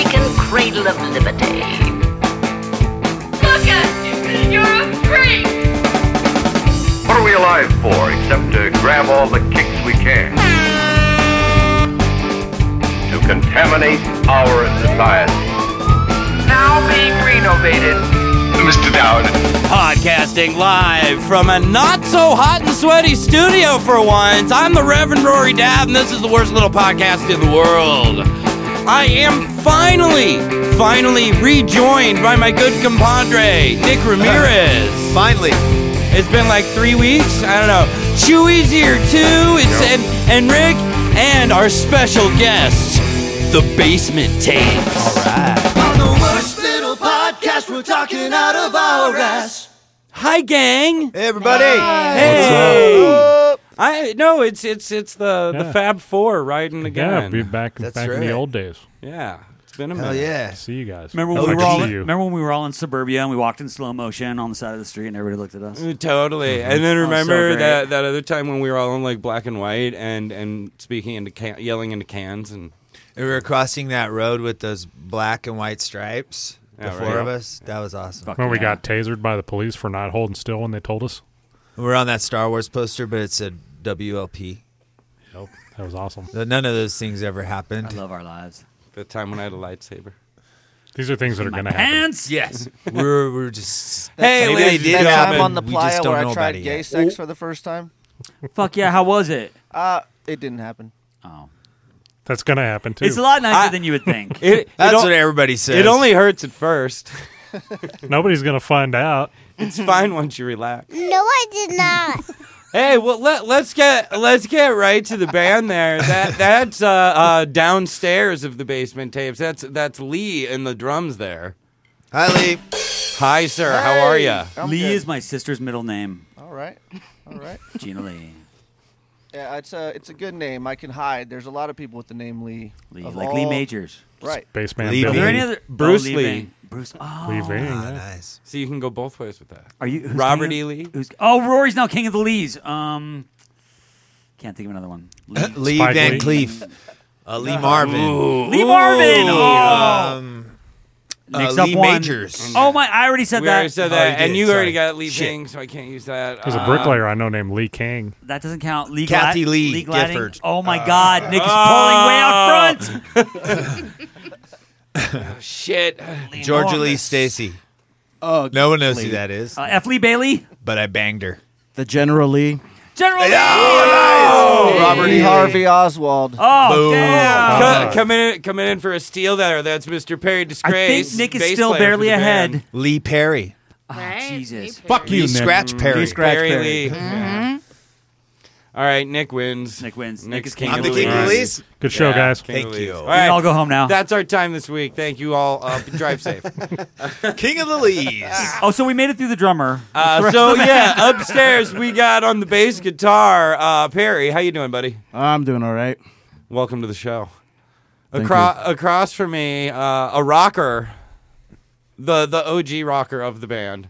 forsaken cradle of liberty. Look at you! You're a freak! What are we alive for except to grab all the kicks we can? To contaminate our society. Now being renovated. Mr. Dowd. Podcasting live from a not-so-hot and sweaty studio for once. I'm the Reverend Rory Dabb, and this is the worst little podcast in the world. I am finally rejoined by my good compadre, Nick Ramirez. Finally. It's been like 3 weeks. I don't know. Chewy's here, too. And Rick, and our special guest, The Basement Tapes. All right. On the worst little podcast, we're talking out of our ass. Hi, gang. Hey, everybody. Hey. It's the Fab Four riding again. Yeah, be back in the old days. Yeah, it's been a Hell minute. yeah. See you guys. Remember when we were all in suburbia and we walked in slow motion on the side of the street and everybody looked at us? Totally. And then remember so that other time when we were all in like black and white and speaking into yelling into cans and We were crossing that road with those black and white stripes. Yeah, The four right. of us. That was awesome. When we got tasered by the police for not holding still when they told us. We were on that Star Wars poster, but it said WLP. Yep, that was awesome. None of those things ever happened. I love our lives. the time when I had a lightsaber. These are things that are My going to happen. pants! Yes. we're just... Hey, maybe they ladies did and That time happen. on the We playa just don't where know I about tried it gay yet. sex for the first time. Fuck yeah, how was it? It didn't happen. Oh. That's going to happen, too. It's a lot nicer than you would think. That's what everybody says. It only hurts at first. Nobody's going to find out. It's fine once you relax. No, I did not. Hey, well let's get right to the band there. That's downstairs of the Basement Tapes. That's Lee in the drums there. Hi, Lee. Hi, sir. How are you? I'm Lee good. is my sister's middle name. All right. Gina Lee. Yeah, it's a good name. I can hide. There's a lot of people with the name Lee. Lee, Of like all- Lee Majors. Right. Spaceman Lee Are Billy. there any other? Bruce Lee Lee. Ving. Bruce. Oh. Lee Ving, Ah, yeah. nice. So you can go both ways with that. Are you who's Robert king E. of- Lee? Rory's now king of the Lees. Can't think of another one. Lee Spike Van Lee. Cleef. Lee Marvin. Lee Marvin. Oh. Nick's up Lee one. Majors. Oh my! I already said We that. already said Oh, that, you and did. you Sorry. already got Lee Shit. Ving, so I can't use that. There's a bricklayer I know named Lee King. That doesn't count. Lee Kathy Lee Lee Gladding. Gifford. Oh my God! Nick is pulling way out front. Shit. Georgia Lee Stacy. Oh, No one knows who that is, F. Lee Bailey. but I banged her. the General Lee. General Lee. Robert E. Harvey Oswald. Oh Boom. damn! Coming in for a steal there. That's Mr. Perry I Disgrace. think Nick is bass still player for barely the ahead. band. Lee Perry. Oh, Jesus. Fuck you, Lee Nick. Scratch Perry. Lee Scratch Perry Perry. Lee. Yeah. All right, Nick wins. Nick wins. Nick is king I'm of the the king of the Lees. Lees. Good show, Yeah, guys. King Thank of the Lees. you. All We can right, all go home now. that's our time this week. Thank you all. Drive safe. King of the Lees. Oh, so we made it through the drummer. Upstairs we got on the bass guitar, Perry. How you doing, buddy? I'm doing all right. Welcome to the show. Thank Across from me, a rocker, the OG rocker of the band,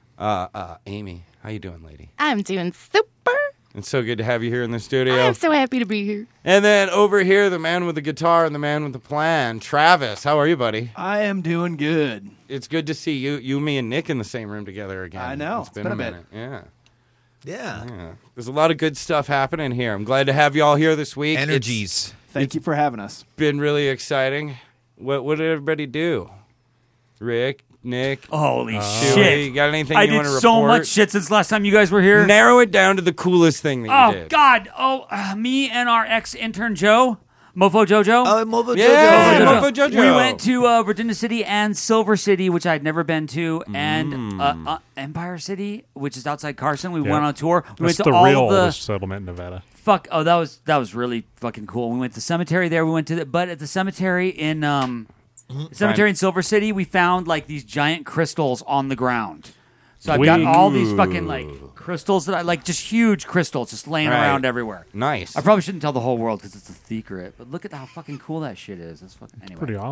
Amy. How you doing, lady? I'm doing super. It's so good to have you here in the studio. I'm so happy to be here. And then over here, the man with the guitar and the man with the plan, Travis. How are you, buddy? I am doing good. It's good to see you, me, and Nick in the same room together again. I know. It's It's been been a a bit. minute. Yeah. Yeah. There's a lot of good stuff happening here. I'm glad to have you all here this week. Energies. Thank you for having us. It's been really exciting. What did everybody do? Rick, Nick, Holy Chewy, shit! you got anything I you want did to so report? much shit since last time you guys were here. Narrow it down to the coolest thing that you Oh did. God! Me and our ex-intern Joe, Mofo Jojo. Oh, Movo Yeah, Jojo. Mofo Jojo. We went to Virginia City and Silver City, which I'd never been to, and Empire City, which is outside Carson. We went on a tour. We That's went to the all real of the oldest settlement in Nevada. that was really fucking cool. We went to the cemetery there. We went to but at the cemetery in cemetery in Silver City, we found like these giant crystals on the ground. So I've got all these fucking like crystals that I like, just huge crystals, just laying Right. around everywhere. Nice. I probably shouldn't tell the whole world because it's a secret, but look at how fucking cool that shit is. It's fucking anyway. Pretty awesome.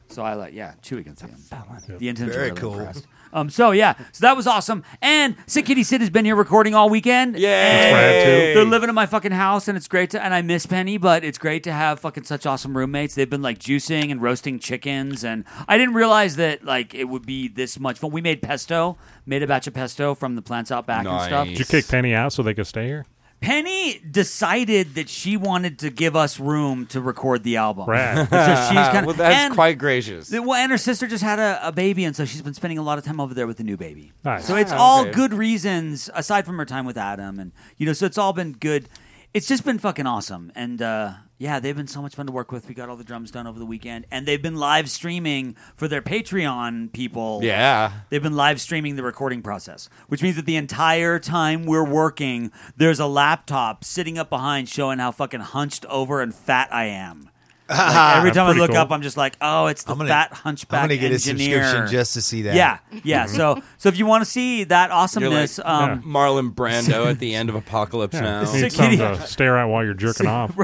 So I Chewy can see him. The intern's Very really cool. impressed. So that was awesome. And Sick Kitty Sid has been here recording all weekend. Yay! That's rad, too. They're living in my fucking house, and it's great and I miss Penny, but it's great to have fucking such awesome roommates. They've been like juicing and roasting chickens, and I didn't realize that like it would be this much fun. We made a batch of pesto from the plants out back and stuff. Did you kick Penny out so they could stay here? Penny decided that she wanted to give us room to record the album. Rad. So she's kind Well, of that's quite gracious. Well, and her sister just had a baby, and so she's been spending a lot of time over there with the new baby. Nice. So it's all good reasons, aside from her time with Adam, and so it's all been good. It's just been fucking awesome, and they've been so much fun to work with. We got all the drums done over the weekend, and they've been live streaming for their Patreon people. Yeah. They've been live streaming the recording process, which means that the entire time we're working, there's a laptop sitting up behind showing how fucking hunched over and fat I am. Like, every time I look up, I'm just like, oh, it's the fat hunchback I'm gonna get engineer. a subscription just to see that. Yeah. So if you want to see that awesomeness, You're like Marlon Brando at the end of Apocalypse Now. You need something to stare at while you're jerking off.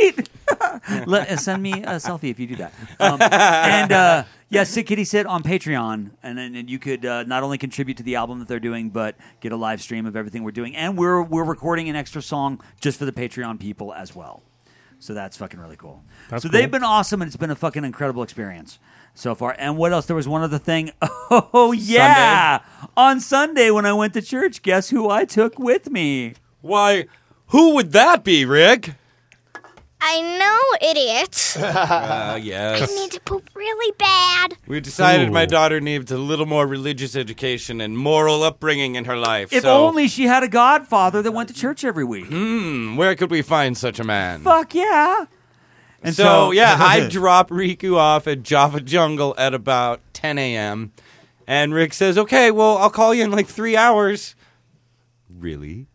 Send me a selfie if you do that. Sick Kitty Sit on Patreon, and then you could not only contribute to the album that they're doing, but get a live stream of everything we're doing, and we're recording an extra song just for the Patreon people as well. So that's fucking really cool. They've been awesome, and it's been a fucking incredible experience so far. And what else? There was one other thing. Oh, yeah. Sunday. On Sunday when I went to church, guess who I took with me? Why, who would that be, Rick? I know, idiot. Yes. I need to poop really bad. We decided my daughter needs a little more religious education and moral upbringing in her life. If only she had a godfather that went to church every week. Where could we find such a man? Fuck yeah. And so I drop Riku off at Java Jungle at about 10 a.m. And Rick says, okay, well, I'll call you in like 3 hours. Really?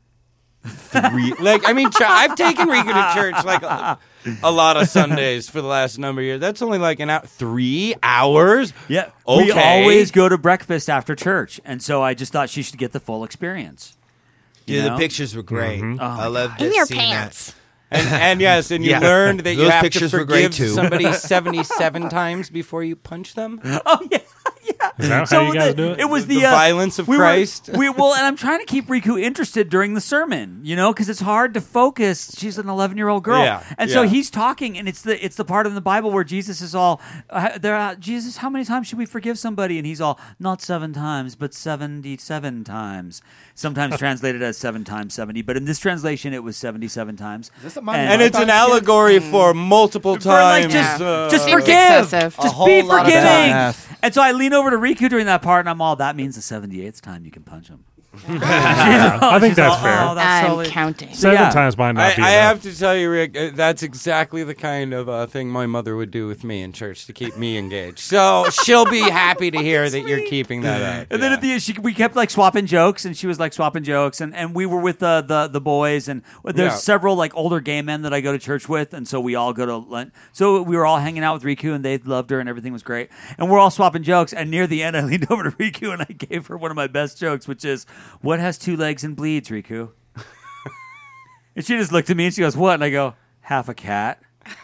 I've taken Riku to church like a lot of Sundays for the last number of years. That's only like 3 hours? Yeah. Okay. We always go to breakfast after church, and so I just thought she should get the full experience. Yeah, the pictures were great. Mm-hmm. I loved In your seeing pants. And yes, and you learned that you Those have to pictures were great, forgive too. somebody 77 times before you punch them. Oh, yeah. Is that how you guys do it? It was The violence of Christ. And I'm trying to keep Riku interested during the sermon, because it's hard to focus. She's an 11-year-old girl, so he's talking, and it's the part in the Bible where Jesus is all, Jesus, how many times should we forgive somebody? And he's all, not 7 times, but 77 times. Sometimes translated as 7 times 70, but in this translation, it was 77 times. And it's an allegory for multiple times. Just Seems forgive. excessive. Just whole be lot of forgiving. times. And so I lean over to Riku during that part, and I'm all, that means the 78th time you can punch him. I think that's fair. Oh, that's I'm solid. counting. 7 times might not be I enough. have to tell you, Rick, that's exactly the kind of thing my mother would do with me in church to keep me engaged. So she'll be happy to hear that you're keeping that up. And then at the end, we kept like swapping jokes, and she was like swapping jokes, and we were with the boys, and there's several like older gay men that I go to church with, and so we all go to lunch. So we were all hanging out with Riku, and they loved her, and everything was great, and we're all swapping jokes. And near the end, I leaned over to Riku, and I gave her one of my best jokes, which is, "What has 2 legs and bleeds, Riku?" And she just looked at me, and she goes, "What?" And I go, "Half a cat."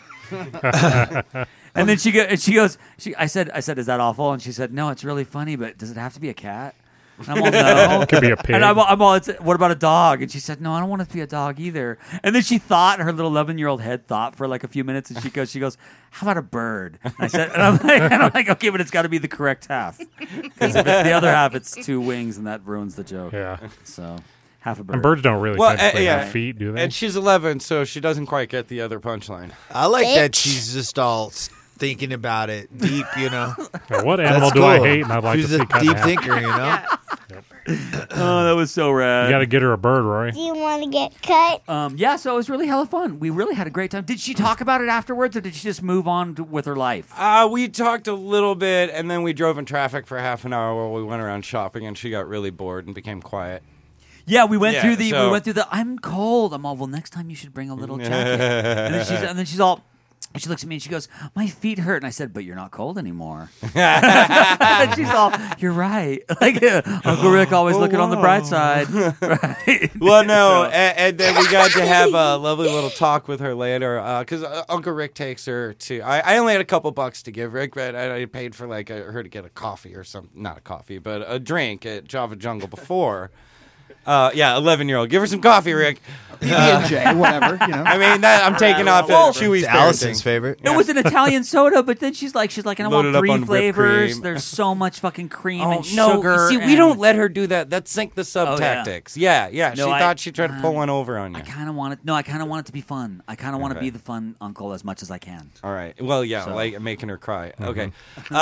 And then I said, "Is that awful?" And she said, "No, it's really funny, but does it have to be a cat?" And I'm all, no. It could be a pig. And I'm all, what about a dog? And she said, no, I don't want it to be a dog either. And then she thought, her little 11-year-old head thought for like a few minutes, and she goes, how about a bird? And I said, and I'm like, okay, but it's got to be the correct half. Because if it's the other half, it's 2 wings, and that ruins the joke. Yeah. So, half a bird. And birds don't really technically have feet, do they? And she's 11, so she doesn't quite get the other punchline. I like that she's just all thinking about it deep, Yeah, what animal do I hate? And I'd like she's to see a cut in deep half. thinker, Oh, that was so rad. You got to get her a bird, Rory. Do you want to get cut? So it was really hella fun. We really had a great time. Did she talk about it afterwards, or did she just move on with her life? We talked a little bit, and then we drove in traffic for half an hour while we went around shopping, and she got really bored and became quiet. Yeah, we went through the I'm cold. I'm all, well, next time you should bring a little jacket. And then she's all, And she looks at me and she goes, "My feet hurt." And I said, "But you're not cold anymore." And she's all, "You're right." Like Uncle Rick always looking on the bright side. Right? Well, no, and then we got to have a lovely little talk with her later because Uncle Rick takes her to. I only had a couple bucks to give Rick, but I paid for like her to get a coffee or something. Not a coffee, but a drink at Java Jungle before. 11-year-old. Give her some coffee, Rick. PB&J, whatever, you know. I mean, I'm taking off Chewy's Allison's favorite. It was an Italian soda, but then she's like, and I Loaded want up 3 on whipped flavors. cream. There's so much fucking cream and no, sugar. See, we don't let her do that. That's Sink the Sub tactics. Yeah. No, she thought she'd try to pull one over on you. I kind of want it to be fun. I kind of want to be the fun uncle as much as I can. All right. Well, yeah, So. like making her cry. Okay.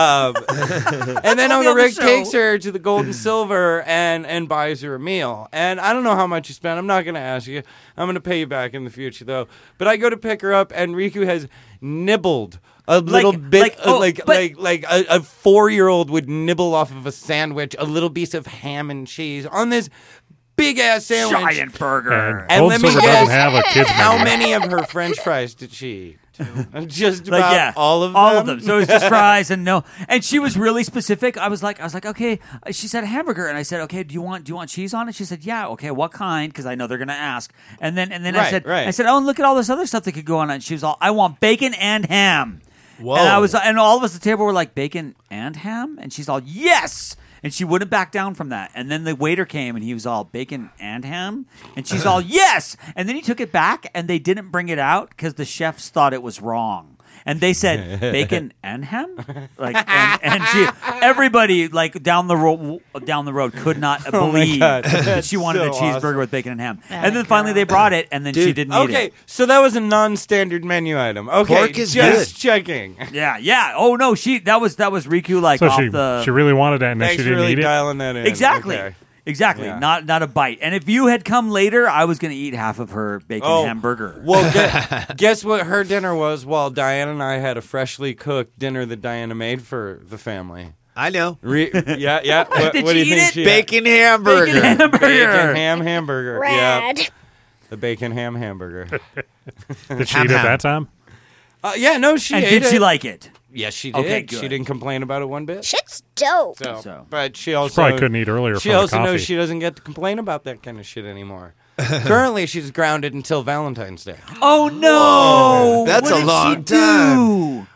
And then Uncle Rick takes her to the Gold and Silver and buys her a meal. And I don't know how much you spent. I'm not going to ask you. I'm going to pay you back in the future, though. But I go to pick her up, and Riku has nibbled a little bit, like a 4-year-old would nibble off of a sandwich, a little piece of ham and cheese on this big ass sandwich, giant burger. And Gold let me Silver guess, doesn't have a kids how menu. many of her French fries did she eat? Just about all of them. All of them. So it's just fries and no. And she was really specific. I was like, okay. She said hamburger, and I said, okay. Do you want cheese on it? She said, yeah. Okay, what kind? Because I know they're gonna ask. And then I said, oh, and look at all this other stuff that could go on it. And she was all, I want bacon and ham. Whoa. And all of us at the table were like, bacon and ham? And she's all, yes. And she wouldn't back down from that. And then the waiter came, and he was all, bacon and ham? And she's all, yes! And then he took it back, and they didn't bring it out because the chefs thought it was wrong. And they said, bacon and ham? Everybody like down the road could not believe that she wanted a cheeseburger with bacon and ham. And then finally they brought it, and then she didn't eat it. Okay, so that was a non-standard menu item. Okay, pork is just good. checking. Yeah. Oh no, that was Riku like So off she really wanted that, and then Thanks she for didn't really eat it. dialing that in. Exactly. Okay. Exactly. Yeah. Not a bite. And if you had come later, I was going to eat half of her bacon hamburger. Well, guess what her dinner was while Diana and I had a freshly cooked dinner that Diana made for the family. I know. Yeah. What Did do she you think eat it? she Bacon hamburger. Bacon hamburger. Bacon ham hamburger. Rad. Yeah. The bacon ham hamburger. Did she eat it that time? Yeah, no, she And ate did she it. like it? Yes, she did. Okay, good. She didn't complain about it one bit. Shit's dope. But she also Probably couldn't eat earlier She from the also knows coffee. she doesn't get to complain about that kind of shit anymore. Currently, she's grounded until Valentine's Day. Oh no! That's What a did long she time.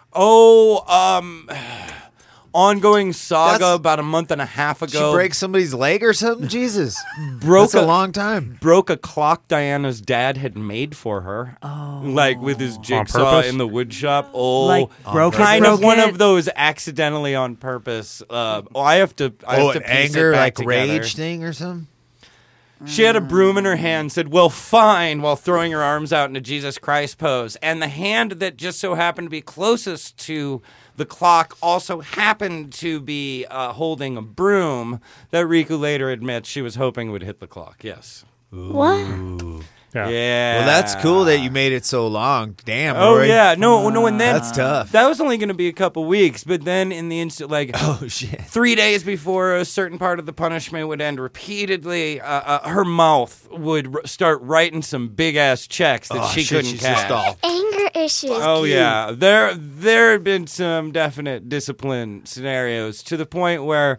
do? Ongoing saga That's- about a month and a half She ago. breaks somebody's leg or something? Jesus. broke That's a long time. Broke a clock Diana's dad had made for her. Oh. Like with his jigsaw purpose? in the wood shop. Oh, Like broke kind of it? one of those accidentally on purpose. I have to piece an it anger, back like together. rage thing or something? She had a broom in her hand, said, well, fine, while throwing her arms out in a Jesus Christ pose. And the hand that just so happened to be closest to the clock also happened to be holding a broom that Riku later admits she was hoping would hit the clock. Yes. What? Yeah. Well, that's cool that you made it so long. Damn. Oh, Rory. yeah. No, and then... That's tough. That was only going to be a couple weeks, but then in the instant, like... Oh, shit. 3 days before a certain part of the punishment would end repeatedly, her mouth would start writing some big-ass checks that she couldn't she's cash. just all- Anger issues. Oh, yeah. There had been some definite discipline scenarios to the point where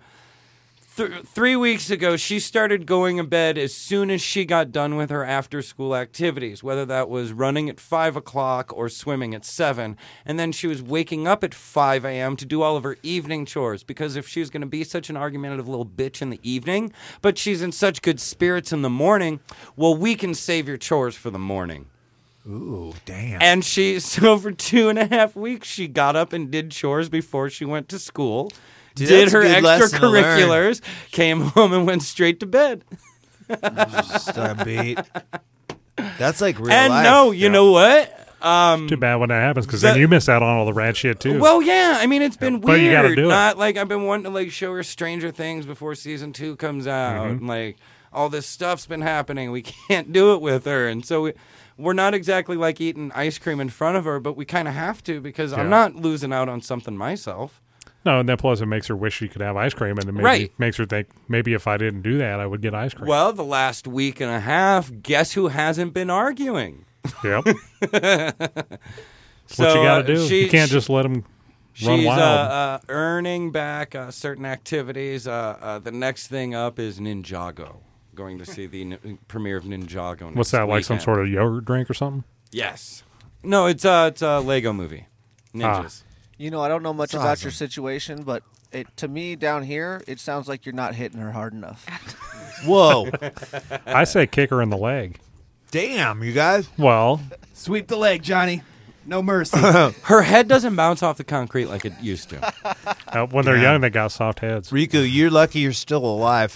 3 weeks ago, she started going to bed as soon as she got done with her after-school activities, whether that was running at 5 o'clock or swimming at 7. And then she was waking up at 5 a.m. to do all of her evening chores, because if she was going to be such an argumentative little bitch in the evening, but she's in such good spirits in the morning, well, we can save your chores for the morning. Ooh, damn. And so for 2.5 weeks, she got up and did chores before she went to school. Dude, did that's a her good lesson to learn. extracurriculars, came home and went straight to bed. Just a beat. That's like real And life. no, you know what? Too bad when that happens, because then you miss out on all the rad shit too. Well, yeah. I mean, it's been But weird. you gotta do it. Not like I've been wanting to like show her Stranger Things before season 2 comes out. And, like all this stuff's been happening. We can't do it with her, and so we're not exactly like eating ice cream in front of her, but we kind of have to because I'm not losing out on something myself. No, and then plus it makes her wish she could have ice cream, and it maybe makes her think, maybe if I didn't do that, I would get ice cream. Well, the last week and a half, guess who hasn't been arguing? Yep. So, what you got to do. You can't just let them run wild. She's earning back certain activities. The next thing up is Ninjago. Going to see the premiere of Ninjago. What's that, like some sort of yogurt drink or something? Yes. No, it's a Lego movie. Ninjas. You know, I don't know much about your situation, but to me down here, it sounds like you're not hitting her hard enough. Whoa. I say kick her in the leg. Damn, you guys. Well. Sweep the leg, Johnny. No mercy. Her head doesn't bounce off the concrete like it used to. When they're young, they got soft heads. Riku, you're lucky you're still alive.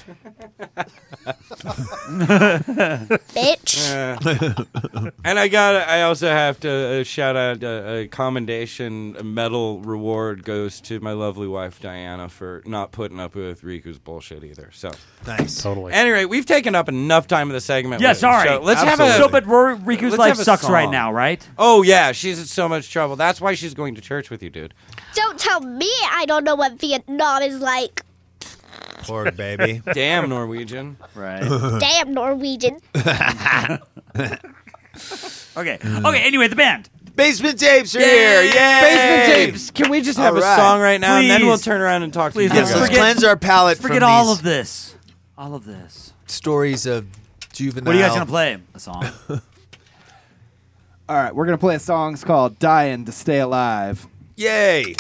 Bitch. And I also have to shout out a commendation, a medal reward goes to my lovely wife Diana for not putting up with Riku's bullshit either. So nice, totally. Anyway, we've taken up enough time of the segment. Yeah, sorry. So let's Absolutely. have a. But Riku's life sucks right now, right? Oh yeah, she's in so much trouble. That's why she's going to church with you, dude. Don't tell me I don't know what Vietnam is like. Poor baby. Damn Norwegian. Right. Damn Norwegian. Okay. Anyway, the band. Basement Tapes are here. Yay! Basement Tapes. Can we just have a song right now, and then Please. we'll turn around and talk to you? Yes, let's cleanse our palate from Forget all these of this. All of this. stories of juvenile. What are you guys going to play? A song? All right, we're going to play a song. It's called Dying to Stay Alive. Yay!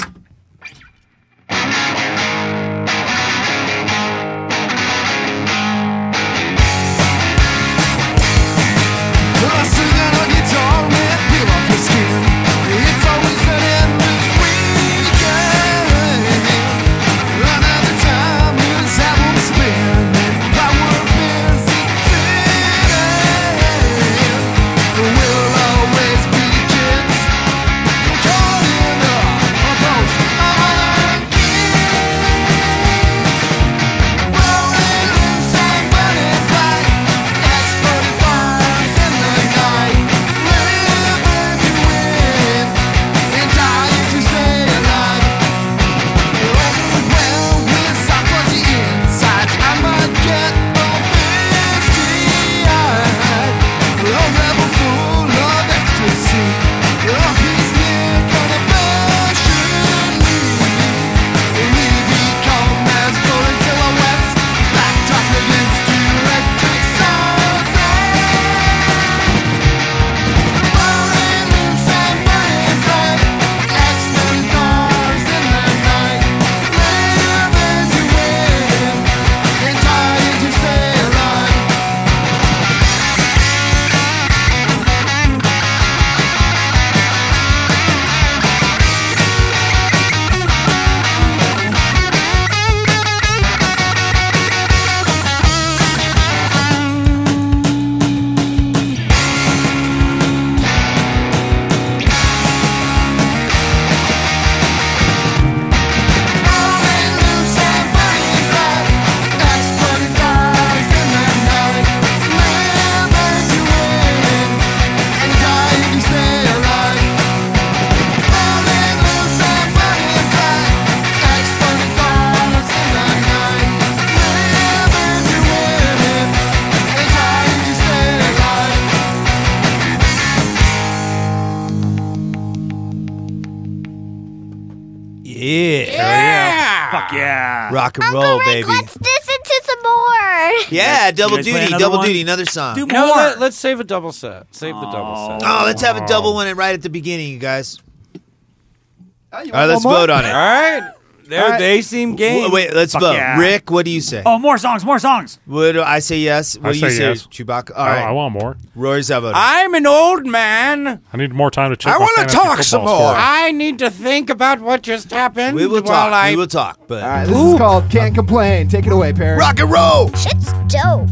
Fuck yeah. Rock and Uncle roll, Rick, baby. let's listen to some more. Yeah, double guys play duty, another double one? duty, another song. Do No, more. let's save a double set. Save the double set. Oh, let's have a double one right at the beginning, you guys. Oh, you All right, want let's one more? vote on it. All right. They seem game. Wait, let's Fuck vote. yeah. Rick, what do you say? Oh, more songs, more songs. What do I say yes? What I do you say say, yes. Chewbacca? All I right. want more. Rory's how about it? I'm an old man. I need more time to check I my wanna fantasy talk football some score. more. I need to think about what just happened. We will while talk. We will talk. But All right, this is called Can't Complain. Take it away, Perry. rock and roll. Shit's dope.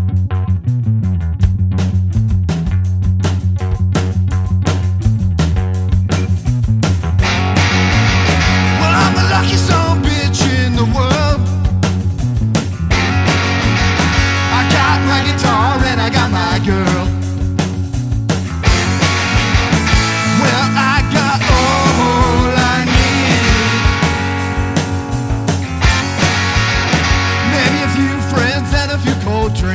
Well, I'm the luckiest son of a bitch in the world. I got my guitar and I got my girl. Well, I got all I need. Maybe a few friends and a few cold drinks.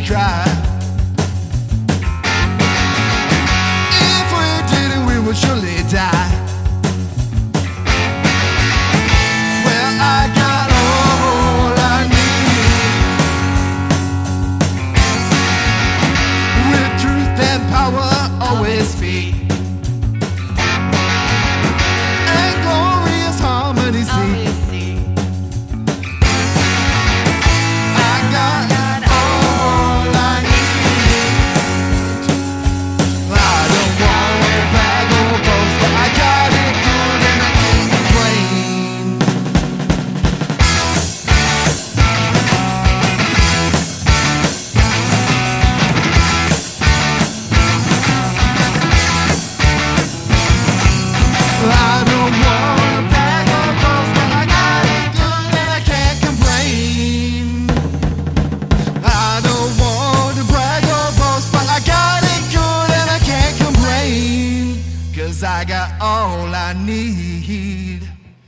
we cry. If we didn't, we would surely die. Well, I got all I need. With truth and power always speak. And glorious harmony see. I got all I need.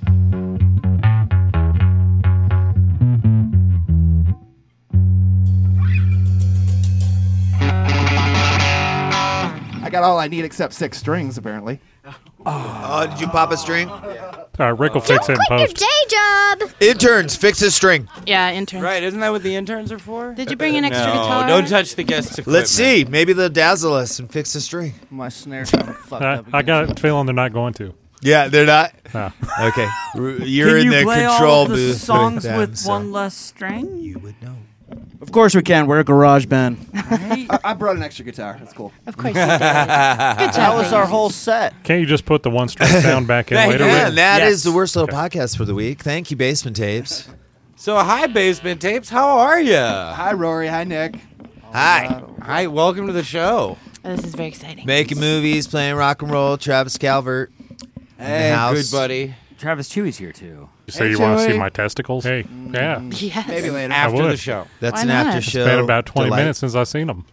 I got all I need except 6 strings, apparently. Oh, did you pop a string? Rick will fix it in Quit your post. day job. Interns, fix a string. Yeah, interns. Right, isn't that what the interns are for? Did you bring an extra No, guitar? don't touch the guest equipment. Let's see. Maybe they'll dazzle us and fix a string. My snare's kind of fucked up. I got a feeling they're not going to. Yeah, they're not. No. Okay, you're Can in you the play control all of the booth. songs them, with so one less string? You would know. Of course we can. We're a garage band. I brought an extra guitar. That's cool. Of course you did. Good job. That was our ladies. whole set. Can't you just put the one string sound back in Yeah, later? Yeah, Rick? and that is Yes. the worst little podcast for the week. Thank you, Basement Tapes. So, hi, Basement Tapes. How are you? Hi, Rory. Hi, Nick. Hi. Hi, welcome to the show. Oh, this is very exciting. Making movies, playing rock and roll. Travis Calvert. In the house. Good buddy. Travis Chewy's here too. You say Hey, you want to see Joey. my testicles? Hey, yeah. Yes. Maybe later. After would. the show. That's Why an not? after It's show. It's been about 20 delight. minutes since I've seen them.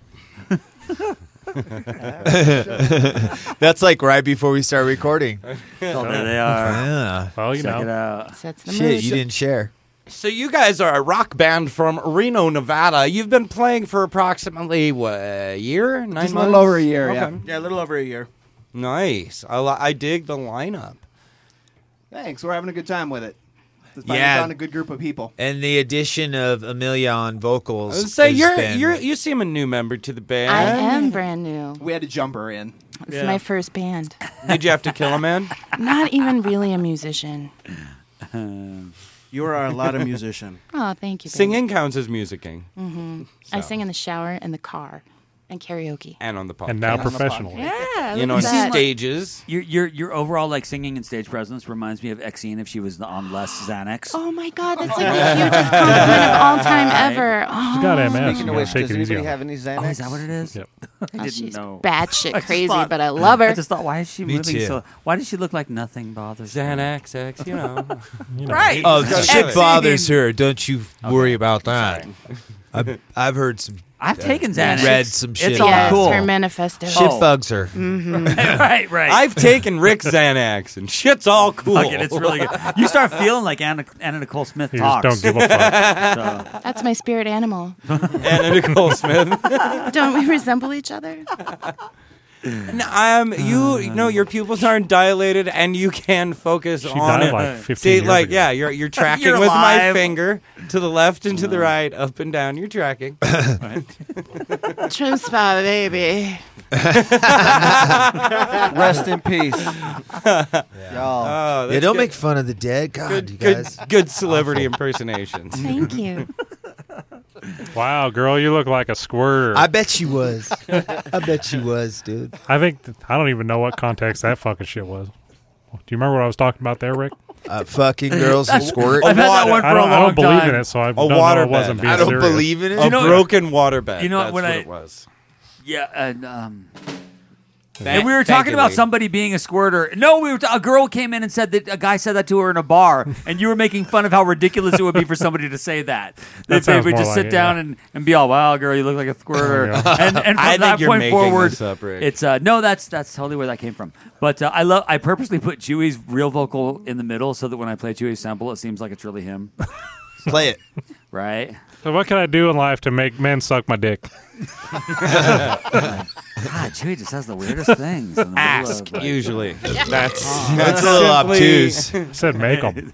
That's like right before we start recording. So there they are. Yeah. Well, you Check it know. out. Sets the Shit, mood. you didn't share. So, you guys are a rock band from Reno, Nevada. You've been playing for approximately, what, a year? 9 Just months? a little over a year, yeah. Okay. Yeah, a little over a year. Nice. I dig the lineup. Thanks. We're having a good time with it. Just finally Yeah. found a good group of people. And the addition of Amelia on vocals. I would say has you seem a new member to the band. I am brand new. We had to jump her in. It's my first band. Did you have to kill a man? Not even really a musician. You are a lot of musician. Oh, thank you. Baby. Singing counts as musicking. I sing in the shower, in the car, and karaoke. And on the podcast. And now professional. Yeah, You know, look on at that. stages. Your overall like singing and stage presence reminds me of Exene if she was on less Xanax. Oh my God, that's like the hugest compliment of all time ever. Oh, She's got MS. Speaking You of gotta which, take does it easy anybody on her. have any Xanax? Oh, is that what it is? Yep. I didn't she's know. batshit I just crazy, thought- but I love her. I just thought, why is she Me moving too. so? Why does she look like nothing bothers her? Xanax, X, you know. You know. Right. Oh, Gotta shit do it. bothers her. Don't you worry about that. I've heard some. I've taken Xanax. Read some shit. It's all Yes, cool. her manifesto. Shit bugs her. right. I've taken Rick Xanax, and shit's all cool. Fuck it, it's really good. You start feeling like Anna Nicole Smith You talks. just don't give a fuck. So, That's my spirit animal. Anna Nicole Smith. Don't we resemble each other? You know, your pupils aren't dilated, and you can focus She on died it. like 15 See, years like, ago. yeah, you're tracking You're with my alive. finger to the left and to the right, up and down. You're tracking. True spot, baby. Rest in peace. Y'all. Oh, that's Yeah, don't good. make fun of the dead. God, you good, guys. good celebrity impersonations. Thank you. Wow, girl, you look like a squirter. I bet she was. I bet she was, dude. I don't even know what context that fucking shit was. Do you remember what I was talking about there, Rick? Fucking girls who squirt. I've had that one for I a don't long believe time. in it, so I A don't know water it wasn't bed. being I don't serious. believe in it. A broken waterbed. You know That's what what I- it was. Yeah, and we were talking about Thankfully. somebody being a squirter. No, a girl came in and said that a guy said that to her in a bar, and you were making fun of how ridiculous it would be for somebody to say that. That they sounds would more just like sit it, down yeah. and be all, "Wow, girl, you look like a squirter." Yeah. And from I that think you're point making forward, this up, Rick. it's no, that's totally where that came from. But I purposely put Chewy's real vocal in the middle so that when I play Chewy's sample, it seems like it's really him, Play it. right? So what can I do in life to make men suck my dick? God, Chewy just has the weirdest things. In the Ask, middle of, usually. That's That's a little obtuse. I said make them.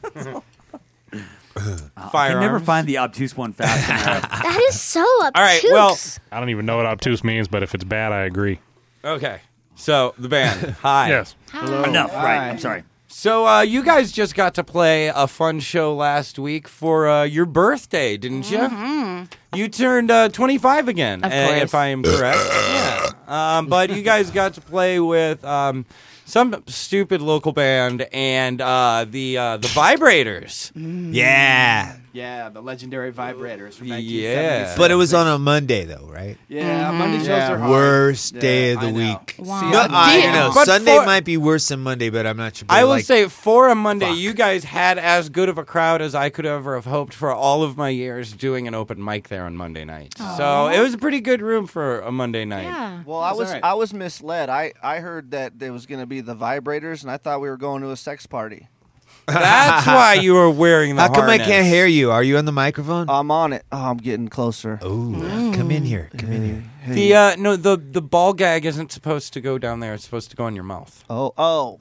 I can never find the obtuse one fast enough. That is so obtuse. All right, well, I don't even know what obtuse means, but if it's bad, I agree. okay. So, the band. Hi. Yes. Enough, right? I'm sorry. So, you guys just got to play a fun show last week for your birthday, didn't you? Mm-hmm. You turned 25 again, if I am correct. Yeah. But you guys got to play with some stupid local band and the Vibrators. Yeah. Yeah, the legendary Vibrators from 1976. Yeah. But it was on a Monday, though, right? Yeah, Monday shows are hard. Worst day of the I know. week. Wow. No, I don't know. But Sunday for- might be worse than Monday, but I'm not sure. I will like, say, for a Monday, you guys had as good of a crowd as I could ever have hoped for all of my years doing an open mic there on Monday night. So it was a pretty good room for a Monday night. Yeah. Well, I was misled. I heard that there was going to be the Vibrators, and I thought we were going to a sex party. That's why you were wearing the How come I harness. can't hear you? Are you on the microphone? I'm on it. Oh, I'm getting closer. Oh, come in here. Come in here. The ball gag isn't supposed to go down there. It's supposed to go in your mouth. Oh,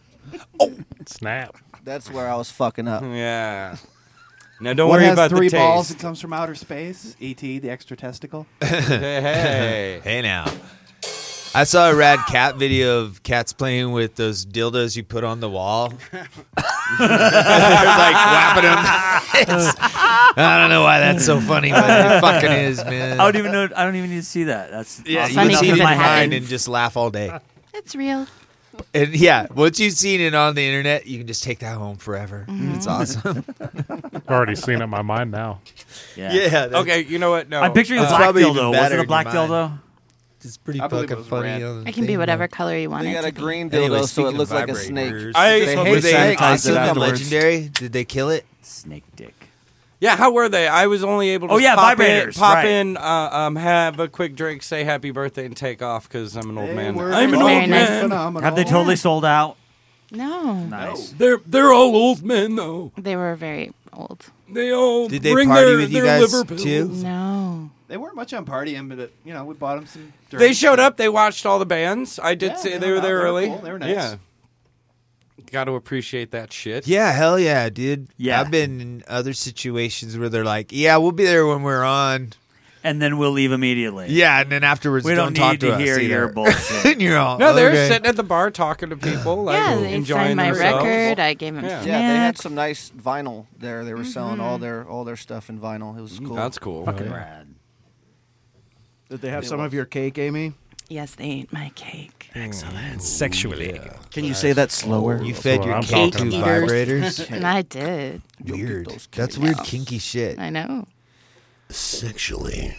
Snap. that's where I was fucking up. Yeah. Now don't What worry has about three the balls taste. that comes from outer space? E.T., the extra testicle. Hey. Hey now. I saw a rad cat video of cats playing with those dildos you put on the wall. They're like whapping them. I don't know why that's so funny, but it fucking is, man. I don't even know. I don't even need to see that. That's Yeah, you funny can see it because in it your mind happens. and just laugh all day. It's real. And yeah, once you've seen it on the internet, you can just take that home forever. It's awesome. I've already seen it in my mind now. Yeah. Okay, you know what? No. I'm picturing a It's black probably even dildo. Was better it a in black your mind. dildo? It's pretty I believe it fucking was funny. red. on the It can be thing, whatever though. color you want They it got to a be. green dildo, Anyway, so it speaking looks of like a snake. vibrators, I They were hate they snakes. awesome and afterwards. legendary? Did they kill it? Snake dick. Yeah, how were they? I was only able to Oh, yeah, pop vibrators, in, right. have a quick drink, say happy birthday, and take off because I'm an old man. were I'm an very old nice. man. Phenomenal. Have they totally sold out? No. Nice. They're all old men though. They were very old. They all Did they bring party their, with you their guys, liver too? pills. No. They weren't much on partying, but we bought them some. They drinks. showed up. They watched all the bands. I did Yeah, say they they were hung out. there They were early. cool. They were nice. Yeah. Got to appreciate that shit. Yeah, hell yeah, dude. Yeah. I've been in other situations where they're like, yeah, we'll be there when we're on. And then we'll leave immediately. Yeah, and then afterwards, We don't talk need to to us hear either. your bullshit. And you're all, No, they're okay. sitting at the bar talking to people, like Yeah, they enjoying signed my themselves. record. I gave him Yeah. snacks. Yeah, they had some nice vinyl there. They were selling all their stuff in vinyl. It was cool. That's cool. Fucking rad. Did they have some of your cake, Amy? Yes, they ate my cake. Sexually. Can you say that slower? You fed what your I'm cake to talking about. vibrators? And I did. Weird. That's weird, kinky shit. I know. Sexually.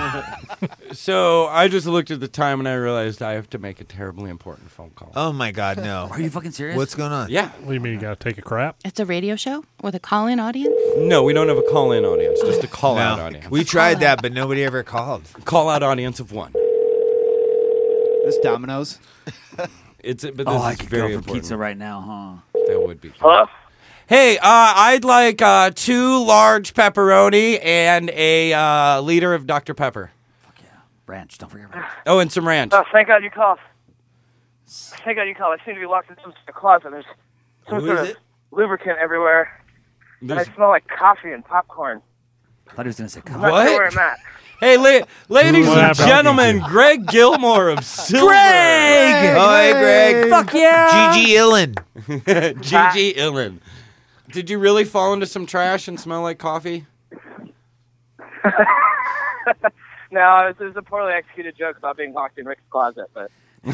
So I just looked at the time and I realized I have to make a terribly important phone call. Oh my God, no. Are you fucking serious? What's going on? Yeah. What do you mean you got to take a crap? It's a radio show with a call-in audience. No, we don't have a call-in audience, just a call-out audience. We tried that, but nobody ever called. Call-out audience of one. This Domino's. But this I is could very go for important. pizza right now, huh? That would be. Hello? Hey, I'd like 2 large pepperoni and a liter of Dr. Pepper. Fuck yeah. Ranch. Don't forget ranch. Oh, and some ranch. Oh, thank God you called. Thank God you called. I seem to be locked in some sort of closet. There's some Who sort is of it? lubricant everywhere. And I There's- smell like coffee and popcorn. I thought he was going to say I'm coffee. not sure where I'm at. Hey, ladies What and happened? gentlemen, Greg Gilmore of Silver. Greg! Oh, hey, Greg. Fuck yeah! Gigi Illin. Gigi Illin. Did you really fall into some trash and smell like coffee? No, it was a poorly executed joke about being locked in Rick's closet, but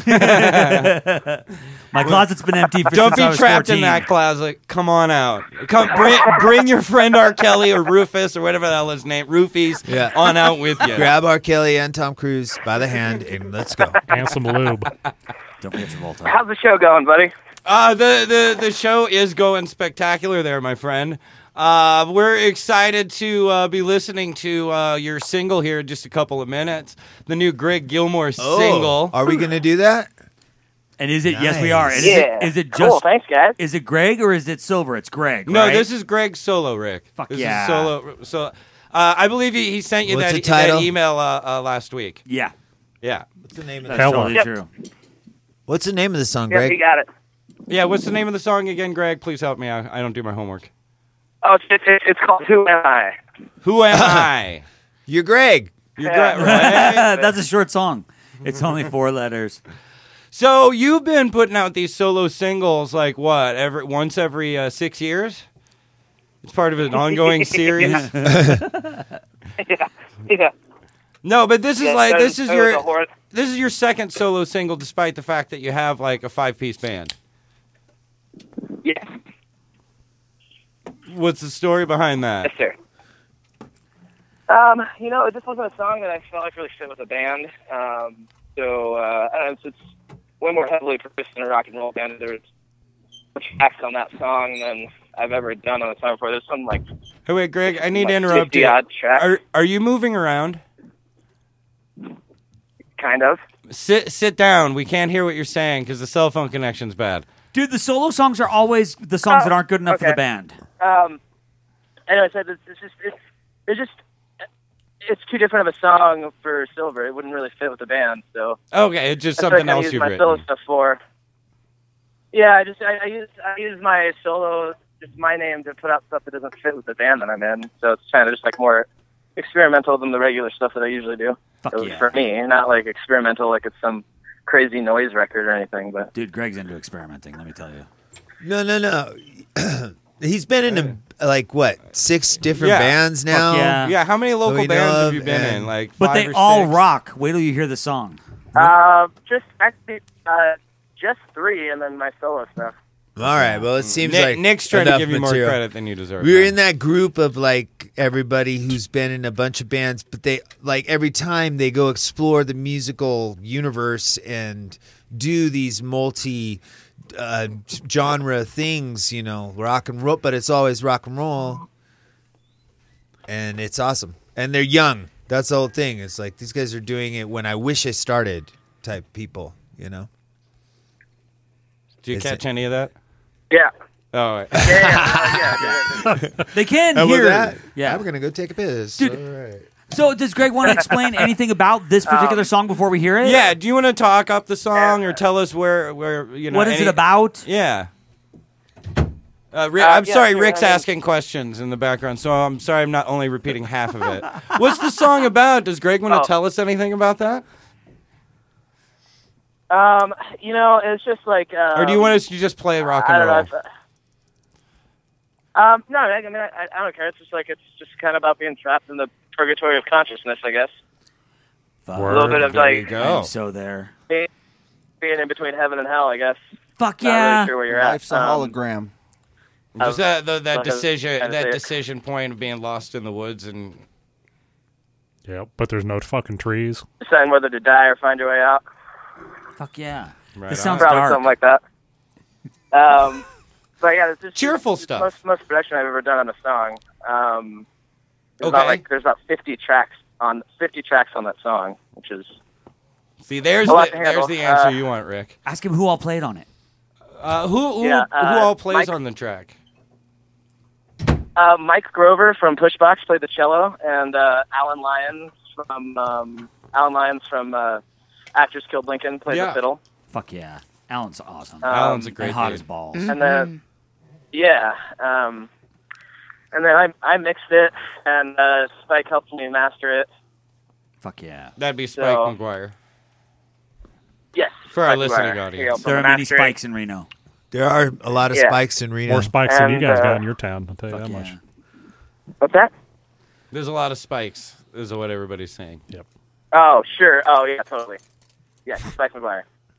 My closet's been empty for Don't since be I was trapped 14. in that closet. Come on out. Come, bring your friend R. Kelly or Rufus or whatever the hell his name, Roofies, Yeah. on out with you. Grab R. Kelly and Tom Cruise by the hand and let's go. And some lube. Don't forget Travolta. how's the show going, buddy? The show is going spectacular there, my friend. We're excited to be listening to your single here in just a couple of minutes. The new Greg Gilmore single. Are we going to do that? And is it? Yes, we are. And Yeah. Is it Cool, just? thanks, guys. Is it Greg or is it Silver? It's Greg. No, right? this is Greg's solo, Rick. Fuck this yeah. is solo. So, I believe he sent you What's that the title? email last week. Yeah. Yeah. What's the name of That's the totally Yep. true. What's the name of the song, Yeah, Greg? you got it. Yeah, what's the name of the song again, Greg? Please help me. I don't do my homework. Oh, it's called Who Am I? Who am I? You're Greg. You're Greg, right? That's a short song. It's only 4 letters. So you've been putting out these solo singles like what? Once every 6 years? It's part of an ongoing series. Yeah. No, but this is Yeah, this is that was your a horror- this is your second solo single, despite the fact that you have like a 5-piece band. Yes. What's the story behind that? Yes, sir. It just wasn't a song that I felt like really fit with the band. It's way more heavily produced than a rock and roll band. There's tracks on that song than I've ever done on a song before. There's some like. Hey, wait, Greg, I need to like interrupt 50 you. odd tracks. Are you moving around? Kind of. Sit down. We can't hear what you're saying because the cell phone connection's bad. Dude, the solo songs are always the songs that aren't good enough for the okay. band. Anyway, so it's too different of a song for Silver. It wouldn't really fit with the band. So Okay, it's just that's what I something kinda else use you've my written. solo stuff for. Yeah, I use my solo, just my name to put out stuff that doesn't fit with the band that I'm in. So it's kind of just like more experimental than the regular stuff that I usually do. Fuck yeah. For me, not like experimental like it's some crazy noise record or anything. But Dude, Greg's into experimenting, let me tell you. No. He's been in like what 6 different bands now. Fuck yeah. Yeah, how many local we know bands have of, you been and- in? Like, But 5 they or all 6? rock. Wait till you hear the song. just 3, and then my solo stuff. All right. Well, it seems like Nick's trying to enough give you material. more credit than you deserve. We're man. in that group of like everybody who's been in a bunch of bands, but they like every time they go explore the musical universe and do these multi genre things, rock and roll, but it's always rock and roll, and it's awesome. And they're young. That's the whole thing. It's like these guys are doing it when I wish I started type people. Do you catch any of that? Yeah. Oh, right. Yeah. They can And with hear. that, Yeah. I'm gonna go take a piss. Dude, All right. So does Greg want to explain anything about this particular song before we hear it? Yeah. Do you want to talk up the song or tell us where What is it about? Yeah. I'm sorry, sure, Rick's I mean- asking questions in the background, so I'm sorry I'm not only repeating half of it. What's the song about? Does Greg want to tell us anything about that? It's just like. Or do you want us to just play rock and roll? I don't know. No, I mean, I don't care. It's just kind of about being trapped in the purgatory of consciousness, I guess. Fuck. A little bit of There you like go. I'm so there. being in between heaven and hell, I guess. Fuck Not yeah. really sure where you're at. Life's a hologram. Just that I've- decision, I've- that decision point of being lost in the woods and Yeah, but there's no fucking trees. Deciding whether to die or find your way out. Fuck yeah. Right This on. sounds Probably dark. something like that. But yeah, it's just Cheerful it's stuff. Most production I've ever done on a song. Okay. There's about 50 tracks on that song, which is see. There's a lot to there's handle. the answer you want, Rick. Ask him who all played on it. Who Yeah, all plays Mike- on the track? Mike Grover from Pushbox played the cello, and Alan Lyons from Actors Killed Lincoln played Yeah. the fiddle. Fuck yeah. Alan's awesome. Alan's a great and hot dude. as balls. And then and then I mixed it, and Spike helped me master it. Fuck yeah. That'd be Spike So- McGuire. Yes, for our Spike listening McGuire. audience. He helped There me are many master it. spikes in Reno. There are a lot of Yeah. spikes in Reno. More spikes than you And, guys got in your town. I'll tell you Fuck that yeah. much. What's that? There's a lot of spikes, is what everybody's saying. Yep. Oh, sure. Oh, yeah, totally. Yeah, Spike McGuire.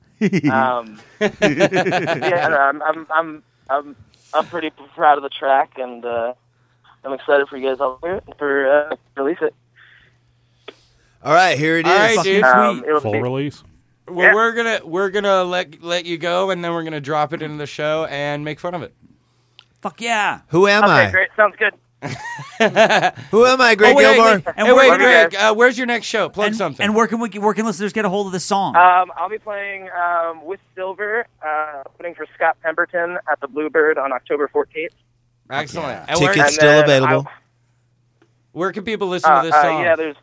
Yeah, no, I'm pretty proud of the track, and I'm excited for you guys all to hear it, for release it. All right, here it is. All right, dude. It'll Full be- release. Well, Yeah. we're gonna let you go, and then we're gonna drop it into the show and make fun of it. Fuck yeah. Who am Okay, I? great. Sounds good. Who am I, Greg Oh, wait, Gilmore? wait, And hey, wait, where- Greg. Where's your next show? Plug something. And where can listeners get a hold of this song? I'll be playing with Silver, opening for Scott Pemberton at the Bluebird on October 14th. Excellent. Yeah. And where- Tickets still then available. Where can people listen to this song? Yeah, there's.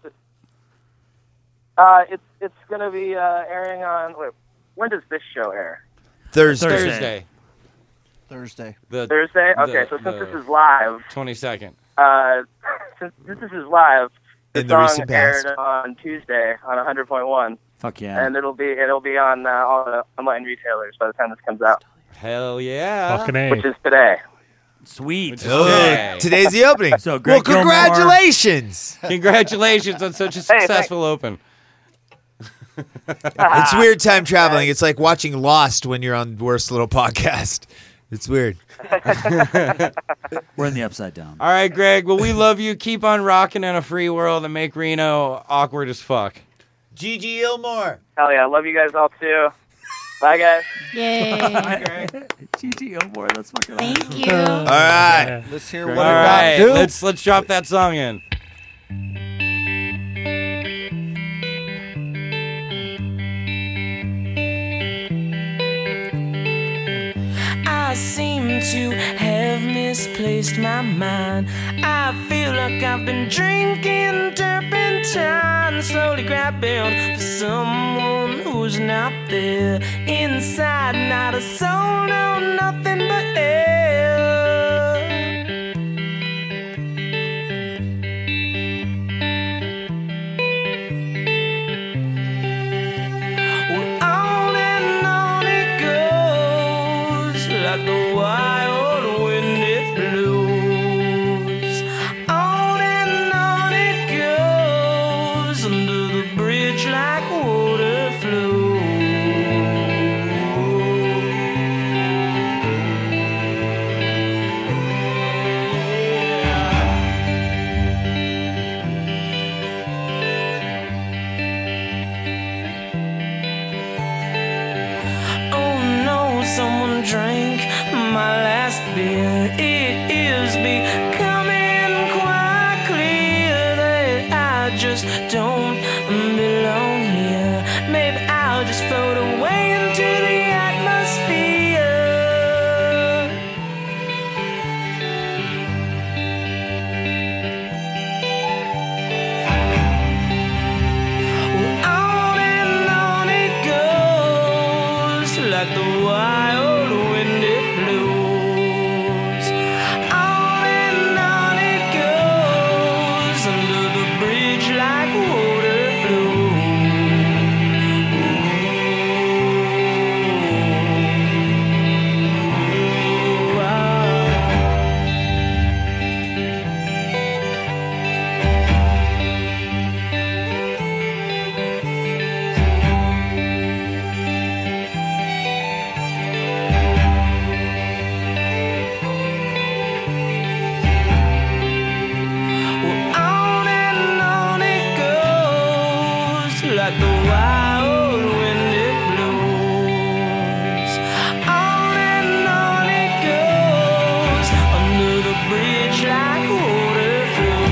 It's gonna be airing on. Wait, when does this show air? Thursday. Thursday. Okay, so since this is live, 22nd. Since this is live, the In the recent song past. aired on Tuesday on 100.1. Fuck yeah! And it'll be on all the online retailers by the time this comes out. Hell yeah! Fucking A. Which is today. Sweet. Oh, today's the opening. So, Greg well, congratulations. Congratulations on such a successful open. It's weird time traveling. It's like watching Lost when you're on Worst Little Podcast. It's weird. We're in the upside down. All right, Greg. Well, we love you. Keep on rocking in a free world and make Reno awkward as fuck. Gigi Ilmore. Hell yeah, love you guys all too. Bye, guys. Yay. Gigi Ilmore, that's fucking Thank awesome. you. All right. Let's hear All what right, it do. let's drop that song in. I seem to have misplaced my mind. I feel like I've been drinking turpentine, slowly grabbing for someone who's not there. Inside, not a soul, no, nothing but air. Well, on it goes, like the wild wind it blows. On it goes, under the bridge like water flows. Oh no, someone drank my last beer. It is becoming quite clear that I just don't belong here. Maybe I'll just float away into the atmosphere. On it goes, like the wild wind it blows. On it goes, under the bridge like water on it goes, like the wild wind it blows. On it goes, under the bridge like water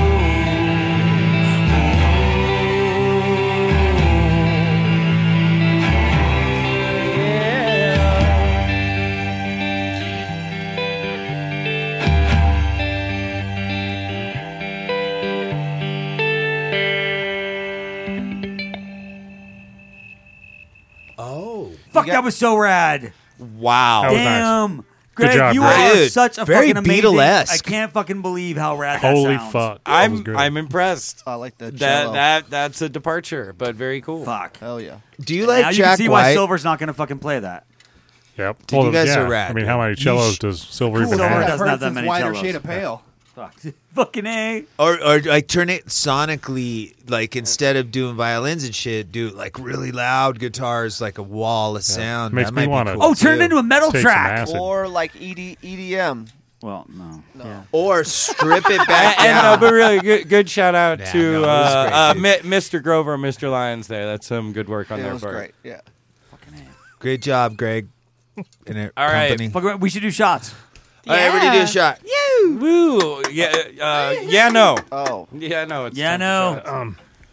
Oh. Fuck, that was so rad. Wow. That was nice. Damn. Greg, job, you Greg. are Dude, such a very fucking amazing. Beatlesque. I can't fucking believe how rad that Holy sounds. fuck. That was good. I'm impressed. I like the cello. That's a departure, but very cool. Fuck. Hell yeah. Do you Now like you Jack can see why White? Silver's not going to fucking play that. Yep. Dude, you guys yeah. are rad. I mean, how many cellos does Silver even Silver have? doesn't have that many wider cellos. shade of pale. Fuck. Fucking A. Or like turn it sonically, like instead of doing violins and shit, do like really loud guitars, like a wall of sound. Makes That me might be wanna- cool, Oh, turn it too. into a metal Take some track. acid. Or like EDM. Well, no. Yeah. Or strip it back And down. but really good shout out Yeah, to no, it was great, Mr. Grover and Mr. Lyons there. That's some good work on Yeah, their it was part. great. Yeah. Great job, Greg. And our All right. company. Fuck, we should do shots. All right, everybody do a shot. Woo! Yeah, yeah, no. Oh. Yeah, no. It's Yeah, time no. for shots.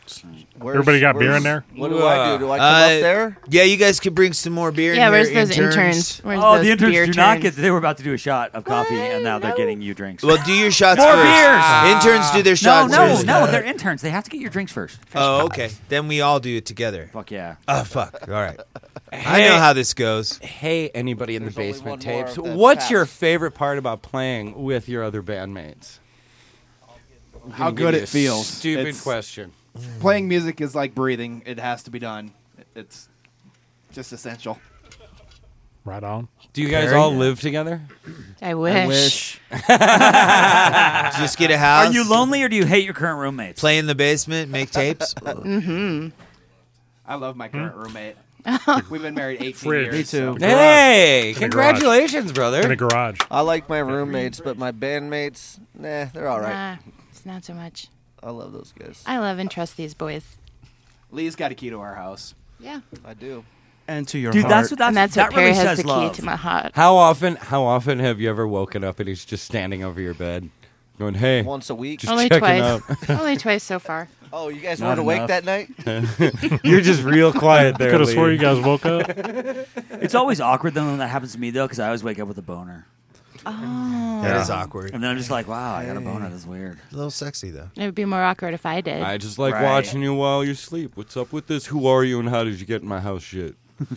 Everybody got beer in there? What do I do? Do I come up there? Yeah, you guys could bring some more beer. Yeah, in where's here, those interns? Where's Oh, those the interns beer do not turns? get. They were about to do a shot of coffee, and now they're getting you drinks. Well, do your shots More first. beers. Interns do their shots No, first. they're interns. They have to get your drinks first. Oh, okay. Then we all do it together. Fuck yeah. Oh, fuck. All right. I know how this goes. Hey, anybody in the There's only basement one more tapes, of the what's packs. your favorite part about playing with your other bandmates? I'm How gonna give good you it a feels. Stupid It's- question. Playing music is like breathing. It has to be done. It's just essential. Right on. Do you guys all live together? I wish. Just get a house. Are you lonely or do you hate your current roommates? Play in the basement, make tapes. Mm-hmm. I love my current roommate. We've been married 18 Fridge. years. Me too. so- Hey, In a congratulations, In a brother. garage. I like my roommates, but my bandmates, they're all right. It's not so much. I love those guys. I love and trust these boys. Lee's got a key to our house. Yeah. I do. And to your Dude, heart. And that's what that really Perry has says the love. key to my heart. How often have you ever woken up and he's just standing over your bed, going, "Hey"? Once a week. Just Only checking twice. out. Only twice so far. Oh, you guys Not weren't awake enough. that night? You're just real quiet there. Could have Lee. swore you guys woke up. It's always awkward though when that happens to me though, because I always wake up with a boner, Oh. That is awkward. and then I'm just like, wow, I got a boner. That's weird. A little sexy, though. It would be more awkward if I did. I just like Right. watching you while you sleep. What's up with this? Who are you and how did you get in my house? Shit.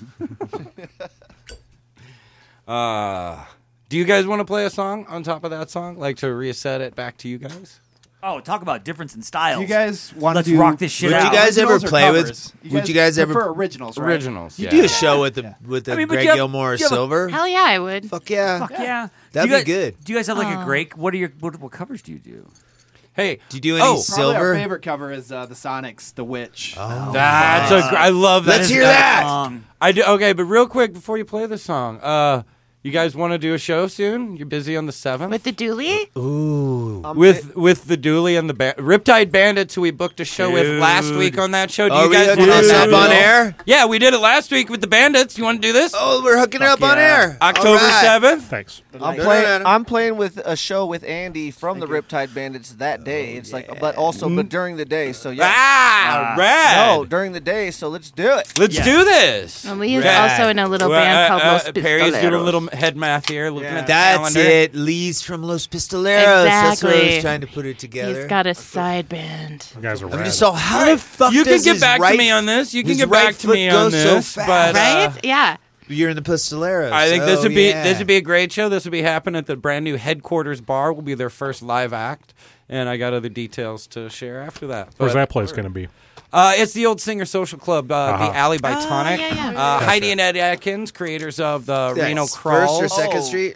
Do you guys want to play a song on top of that song, like to reset it back to you guys? Oh, talk about difference in styles. You guys want Let's to do rock this shit Would out. you guys ever originals or play with? covers? Would you guys ever prefer originals? Right? Originals? You yeah. do a show with the I mean, but Greg you have- Gilmore or you have a- Silver? Hell yeah, I would. Fuck yeah. Fuck yeah. That'd Do you be good. Do you guys have like a Oh. great? What covers do you do? Hey, Do you do any Oh, Probably our Silver? favorite cover is the Sonics, "The Witch." Oh, that's I love that. Let's hear that. Song. I do. Okay, but real quick before you play the song, you guys want to do a show soon? You're busy on the 7th? With the dually? Ooh. With the Dooley and the Riptide Bandits, who we booked a show with last week on that show. Do Are you we guys hooking want us to up on air? Yeah, we did it last week with the Bandits. You want to do this? Oh, we're hooking it up on air. October All right. 7th? Thanks. I'm playing with a show with Andy from the Riptide Bandits that day. It's like, but during the day. So yeah. Ah, rad. No, during the day. So let's do it. Let's do this. And Lee is Rad. also in a little Well, band called Los Perry's doing a Pistoleros. little head math here, looking at the That's calendar. it. Lee's from Los Pistoleros. That's what I was Exactly. trying to put it together. He's got a side band. You guys are I'm rad. just so how the fuck You can does get his back to right- me on this. You can his get right back to foot me go on so this. fast? But Right? Yeah. You're in the Pistoleros. I think Oh, this would be yeah. a great show. This would be happening at the brand new headquarters bar. Will be their first live act, and I got other details to share after that. Where's But, that place going to be? It's the Old Singer Social Club, the Alley by Tonic. yeah, yeah. Heidi and Ed Atkins, creators of the Yes. Reno Crawls. First or Second Oh. Street?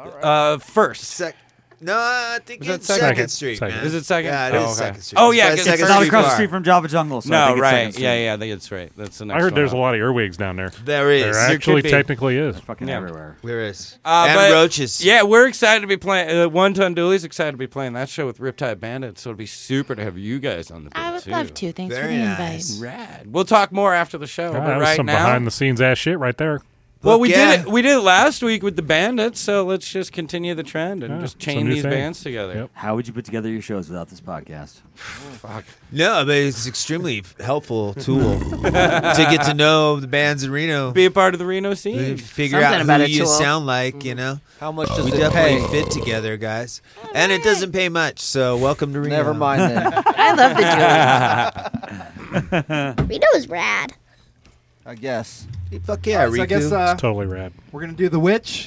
First. No, I think Is that it's second? Second Street. Second. Man. Is it second? Yeah, it Oh, is okay. Second Street. Oh, yeah, It's by 'cause Second It's not Street across the Bar. street from Java Jungle. So I No, think it's right. Second Street. Yeah, that's right. That's the next I heard one there's a up. lot of earwigs down there. There is. There There actually could be. technically is. Fucking Yeah. everywhere. There is. But- And roaches. Yeah, we're excited to be playing. One Ton Dooley's excited to be playing that show with Riptide Bandits, so it'd be super to have you guys on the bill, I would too. love to. Thanks for Very the nice. invite. Rad. We'll talk more after the show, that but was right some now. behind the scenes ass shit right there. Well, we Yeah. did it. We did it last week with the Bandits, so let's just continue the trend and Yeah, just it's a chain new these thing. bands together. Yep. How would you put together your shows without this podcast? Fuck. No, but it's extremely helpful tool to get to know the bands in Reno. Be a part of the Reno scene. Figure Something out about who a you tool. sound like, you know. How much does We it definitely pay? fit together, guys. And it doesn't pay much, so welcome to Reno. Never mind then. I love the dually. Reno is rad. I guess. Hey, fuck yeah, So I Riku. guess It's totally rad. we're gonna do "The Witch."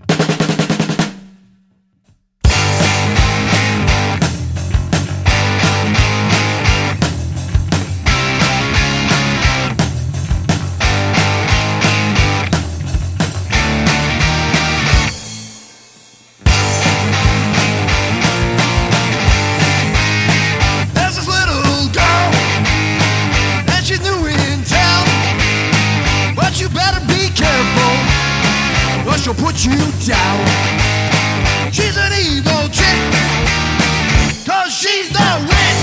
There's this little girl, and she's new in town. But you better be careful, or she'll put you down. She's an evil chick, 'cause she's the witch.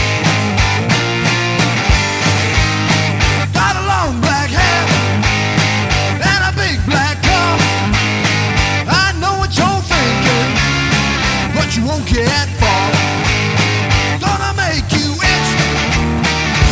Got a long black hair and a big black car. I know what you're thinking, but you won't get far. Gonna make you itch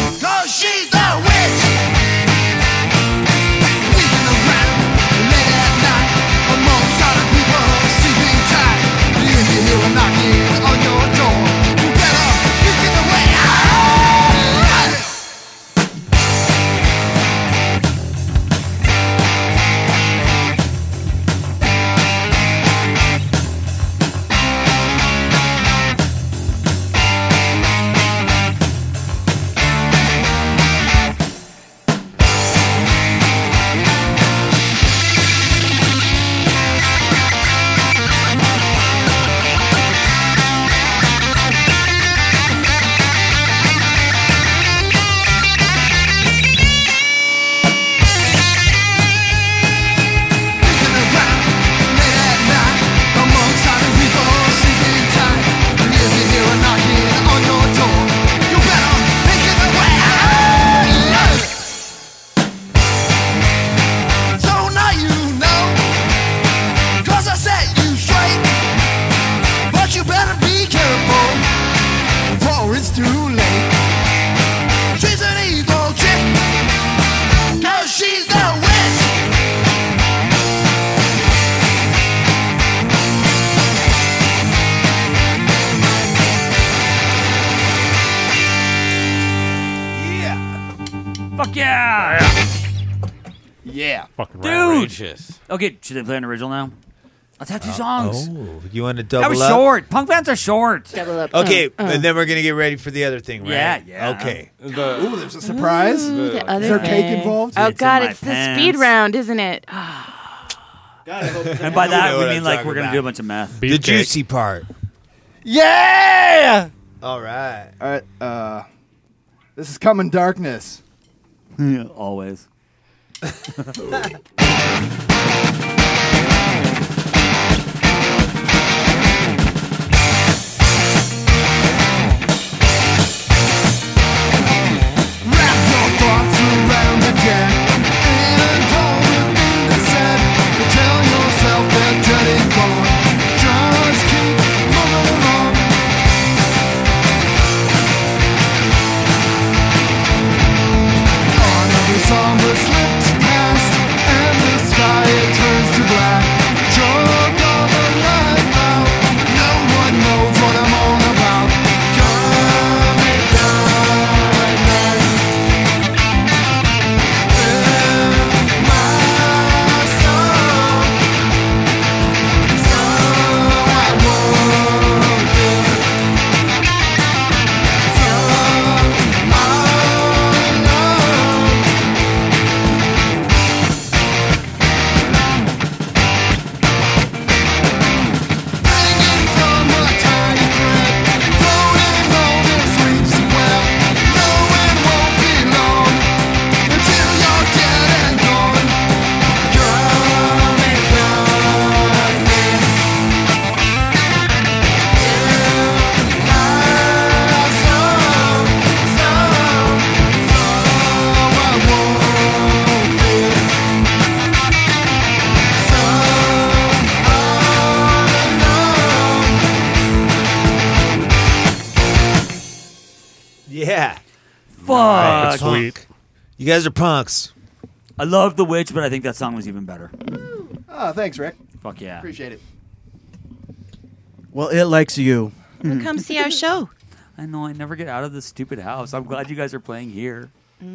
Fuck yeah! Yeah. Fucking Dude! Outrageous. Okay, should they play an original now? Let's have two songs. Oh, you want to double That was up? short. Punk bands are short. Double up. Okay, and then we're gonna get ready for the other thing, right? Yeah, yeah. Okay. Ooh, there's a surprise. The other Is there cake thing. involved? Oh It's in God, my it's the pants. speed round, isn't it? And by that, know we what mean I'm like talking we're going to about. do a bunch of meth. The juicy part. Yeah! All right. All right. This is Coming Darkness. Always. Wrap your thoughts around the deck and all the things they said. Tell yourself they're dead and gone. Just keep moving along. Another summer slipped past, and the sky it turns to black. Drunk on the night now, no one knows what I'm on about. Coming darkness. Yeah. Fuck. Sweet. You guys are punks. I love The Witch, but I think that song was even better. Oh, thanks, Rick. Fuck yeah. Appreciate it. Well, it likes you. Well, come see our show. I know, I never get out of this stupid house. I'm glad you guys are playing here.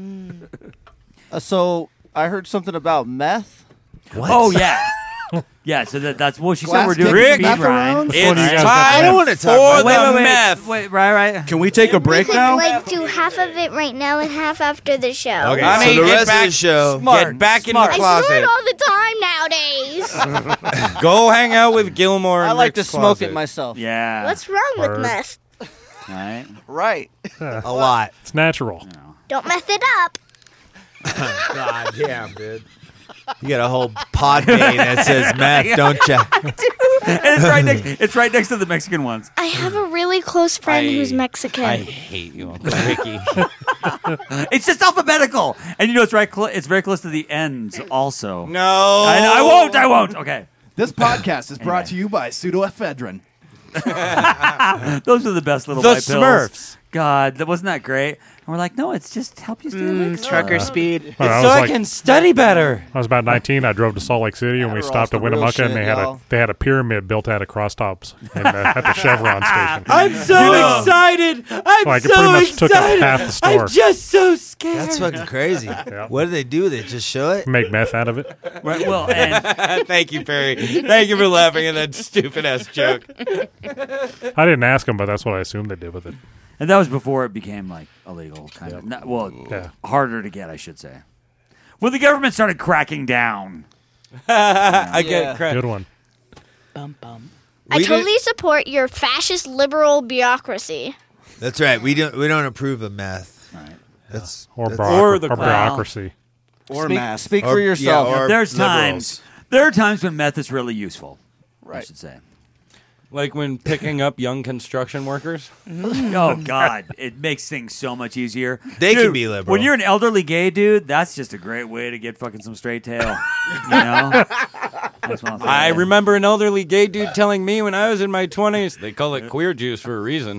So I heard something about meth. What? Oh, yeah. Yeah, so that's what she said. Glass We're doing dick a speed macarons? round. One of you guys It's got time I don't want to talk for about the that. meth. Wait, right. Can we take a break We could now? like do half of it right now and half after the show. Okay, Honey, so the get rest back- of the show. Get back in the I snort closet. all the time nowadays. Go hang out with Gilmore. I in like to Rick's smoke closet. it myself. Yeah. What's wrong with Word. meth? All right. Right. A lot. It's natural. Don't meth it up. God damn, dude. You got a whole pod name that says meth, don't you? And it's right next to the Mexican ones. I have a really close friend who's Mexican. I hate you, Uncle Ricky. It's just alphabetical, and you know it's very close to the ends. Also, No. I won't. Okay, This podcast is brought to you by pseudoephedrine. those are the best little The white pills. Smurfs. God, wasn't that great? And we're like, no, it's just help you stay awake. Trucker speed. When I So was I like- can study better. I was about 19. I drove to Salt Lake City and we Adderall's stopped at the real Winnemucca and shit, they had a pyramid built out of crosstops at the Chevron station. I'm so excited. I'm Well, I so pretty much took up excited. half the store. I'm just so scared. That's fucking crazy. What do they do? They just show it? Make meth out of it. Right, well, and Thank you, Perry. Thank you for laughing at that stupid ass joke. I didn't ask them, but that's what I assumed they did with it. that was before it became like illegal, kind of. Not, well, Yeah. harder to get, I should say. When the government started cracking down. I get Yeah. credit. Good one. Bum bum. I We totally support your fascist liberal bureaucracy. That's right. We don't approve of meth. Right. That's Or, that's- bureaucracy. Or the or bureaucration. Or Speak- math. Speak or- for yourself. yeah, or There liberals. are times when meth is really useful. I Right. should say. Like when picking up young construction workers. Oh God, it makes things so much easier. They Dude, can be liberal. When you're an elderly gay dude, that's just a great way to get fucking some straight tail. You know? That's what I'm saying. I remember an elderly gay dude telling me when I was in my 20s, they call it queer juice for a reason.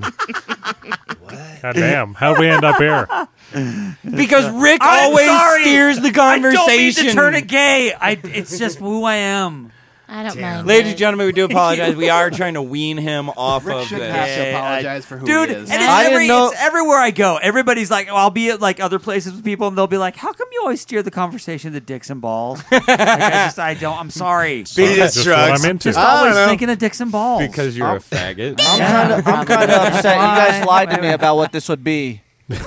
God damn. How'd we end up here? Because Rick I'm always sorry. steers the I don't mean conversation. to turn it gay. It's just who I am. I don't mind. Ladies and gentlemen, we do apologize. We are trying to wean him off Rick of shouldn't this. have to apologize for who Dude, he and is. it's, I didn't know- it's everywhere I go. Everybody's like, I'll be at like other places with people, and they'll be like, "How come you always steer the conversation to dicks and balls?" I'm sorry. Just what I'm into. Just always thinking of dicks and balls. Because you're a faggot. I'm kind of upset. You guys lied to me about what this would be.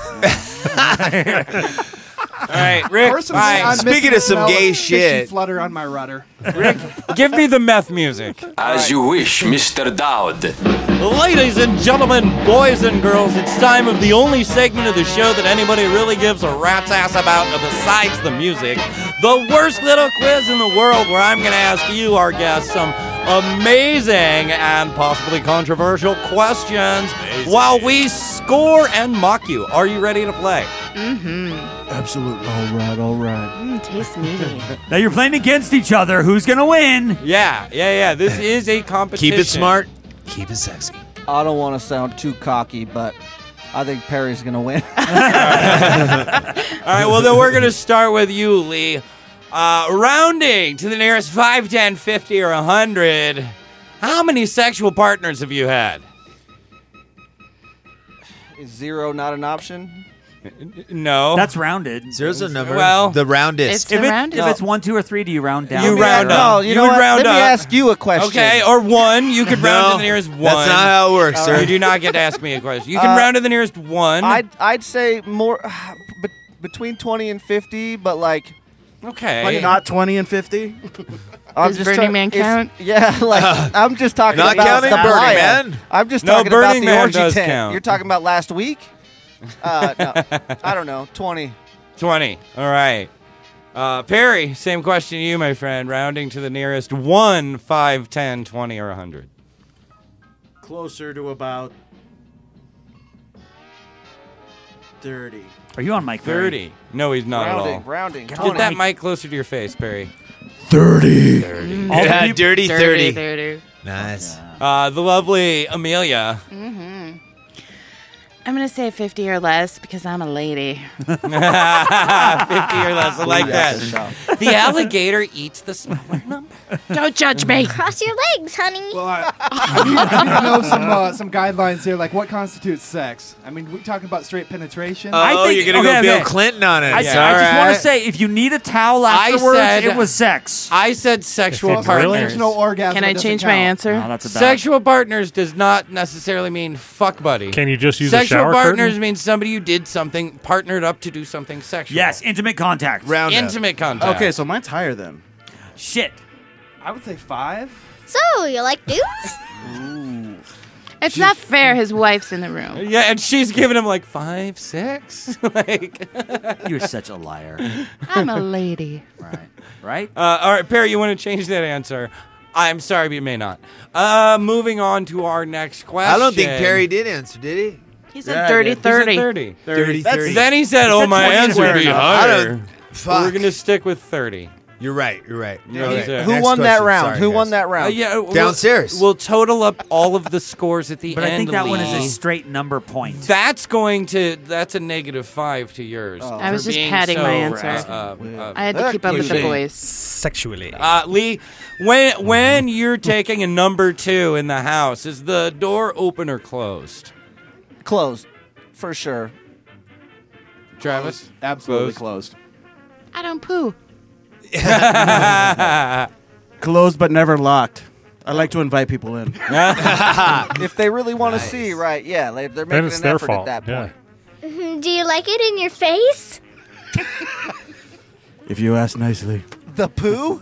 All right, Rick. Personally, Fine. I'm Speaking missing of some the smell gay fishy shit. flutter on my rudder. Give me the meth music. As you wish, Mr. Dowd. Ladies and gentlemen, boys and girls, it's time of the only segment of the show that anybody really gives a rat's ass about besides the music. The worst little quiz in the world, where I'm going to ask you, our guests, some amazing and possibly controversial questions while we score and mock you. Are you ready to play? Absolutely. All right. Tastes meaty. Now you're playing against each other. Who's gonna win? Yeah. This is a competition. Keep it smart. Keep it sexy. I don't want to sound too cocky, but I think Perry's going to win. All right, well, then we're going to start with you, Lee. Rounding to the nearest 5, 10, 50, or 100, how many sexual partners have you had? Is 0 not an option? No. That's rounded. Zero's a number. Well, the roundest. If it's 1, 2, or 3, do you round down? You round up. No, you know would what? round Let me up. ask you a question. Okay, or 1. You could round to the nearest 1. That's not how it works, sir. You do not get to ask me a question. You can round to the nearest 1. I'd say more, but between 20 and 50, but like. Okay. Like not 20 and 50? Does Burning Man count? Yeah, like I'm just talking Not about counting the Burning Playa. Man. I'm just No, talking about Burning the Man orgy does tent. count. You're talking about last week? No, I don't know. 20. 20. All right. Perry, same question to you, my friend. Rounding to the nearest 1, 5, 10, 20, or 100. Closer to about 30. Are you on mic? 30. No, he's not Rounding, at all. rounding. Get that mic closer to your face, Perry. 30. 30. Yeah, dirty 30. 30. Nice. The lovely Amelia. I'm going to say 50 or less because I'm a lady. 50 or less. I like that. The alligator eats the smaller number. Don't judge me. Cross your legs, honey. Well, I know some guidelines here, like what constitutes sex. I mean, we talking about straight penetration. You're going to go Bill Clinton on it. I just want to say, if you need a towel afterwards, it was sex. I said sexual Well, partners. there's no orgasm. Can I it doesn't change my count. answer? Oh, that's a bad. Sexual partners does not necessarily mean fuck buddy. Can you just use Sexual a shower partners curtain? means somebody you did something, partnered up to do something sexual. Yes, intimate contact. Round up. Intimate contact. Okay, so mine's higher then. Shit. I would say 5. So, you like dudes? It's not fair. His wife's in the room. Yeah, and she's giving him like 5, 6. Like, You're such a liar. I'm a lady. Right? all right, Perry, you want to change that answer? I'm sorry, but you may not. Moving on to our next question. I don't think Perry did answer, did he? He said 30, 30. 30. 30. Then he said, "Oh, my 20 answer would be square. higher." Fuck. We're gonna stick with 30. You're right. You're right. Who won that round? Who won that round? Downstairs. We'll total up all of the scores at the But end. I think that one is a Lee. straight number point. That's a negative 5 to yours. I was for just being padding so, my answer. I had to keep up with the boys. Sexually. Lee, when you're taking a number 2 in the house, is the door open or closed? Closed, for sure. Travis? Absolutely closed. I don't poo. Closed but never locked. I like to invite people in. If they really want to see, right? Yeah, they're Then making it's an their effort fault. at that point. Mhm. Do you like it in your face? If you ask nicely. The poo?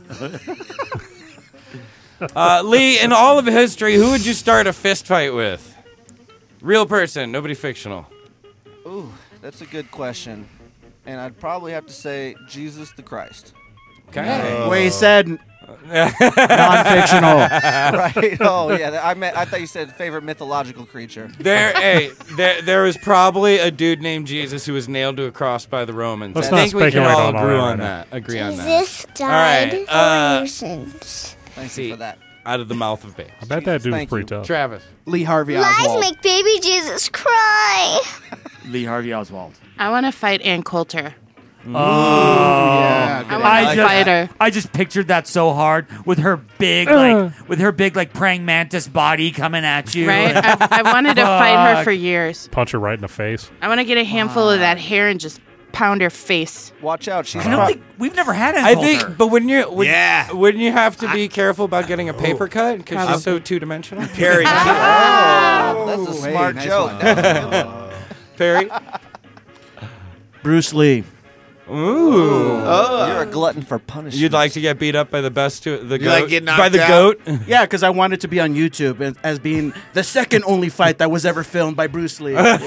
Lee, in all of history, who would you start a fist fight with? Real person, nobody fictional. Ooh, that's a good question. And I'd probably have to say Jesus the Christ. Okay. Well, he said non-fictional. Right? Oh, yeah. I thought you said favorite mythological creature. There was probably a dude named Jesus who was nailed to a cross by the Romans. Let's I not think we can speculate all on all agree that on right that. Agree on that. Jesus died All right, for your sins. Thank you for that. Out of the mouth of babes. I bet that dude was thank pretty you. tough. Travis. Lee Harvey Lies Oswald. make baby Jesus cry. Lee Harvey Oswald. I want to fight Ann Coulter. Yeah, I fighter. I just pictured that so hard with her big, like praying mantis body coming at you. Right? Like, I wanted to fight her for years. Punch her right in the face. I want to get a handful of that hair and just pound her face. Watch out. She's I don't think we've never had it. I think, but wouldn't you have to be careful about getting a Oh. paper cut because she's so two-dimensional? Perry. That's a smart joke. Perry. Bruce Lee. Ooh. You're a glutton for punishment. You'd like to get beat up by the best the You goat like get knocked by the out? goat? Yeah, because I wanted to be on YouTube as being the second only fight that was ever filmed by Bruce Lee. Yeah.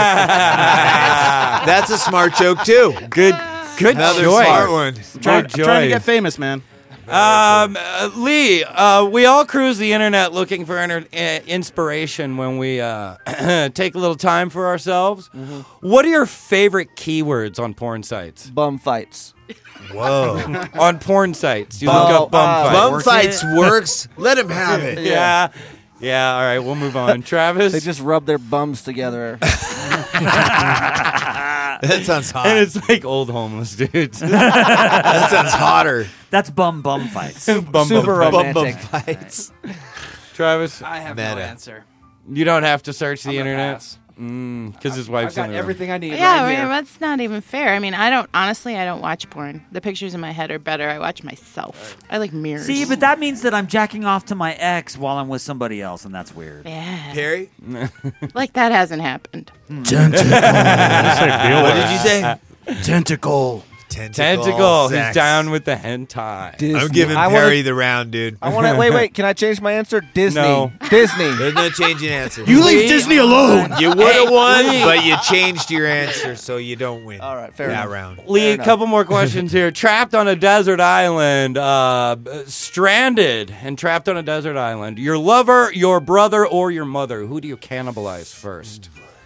That's a smart joke too. Good Another choice. smart one. Trying to get famous, man. Lee, we all cruise the internet looking for inspiration when we take a little time for ourselves. What are your favorite keywords on porn sites? Bum fights. Whoa. On porn sites, you look up bum fights. Bum fights works. Let him have it. Yeah. Yeah, all right, we'll move on. Travis? They just rub their bums together. That sounds hot. And it's like old homeless dudes. That sounds hotter. That's bum fights. Super romantic. Fights. Travis? I have no answer. You don't have to search the I'm gonna internet? pass. Because his wife's I've in got the room. everything I need. Yeah, right here. that's not even fair. I mean, I don't watch porn. The pictures in my head are better. I watch myself. I like mirrors. See, but that means that I'm jacking off to my ex while I'm with somebody else, and that's weird. Yeah. Perry? Like that hasn't happened. Tentacle. What did you say? Tentacle. Tentacle. He's sex. down with the hentai. Disney. I'm giving Perry the round, dude. I want to wait. Can I change my answer? Disney. No. Disney. There's no changing answer. You leave Disney alone. You would have won, but you changed your answer, so you don't win. All right, fair that enough. round. Lee, a couple more questions here. Trapped on a desert island, stranded and trapped on a desert island. Your lover, your brother, or your mother? Who do you cannibalize first?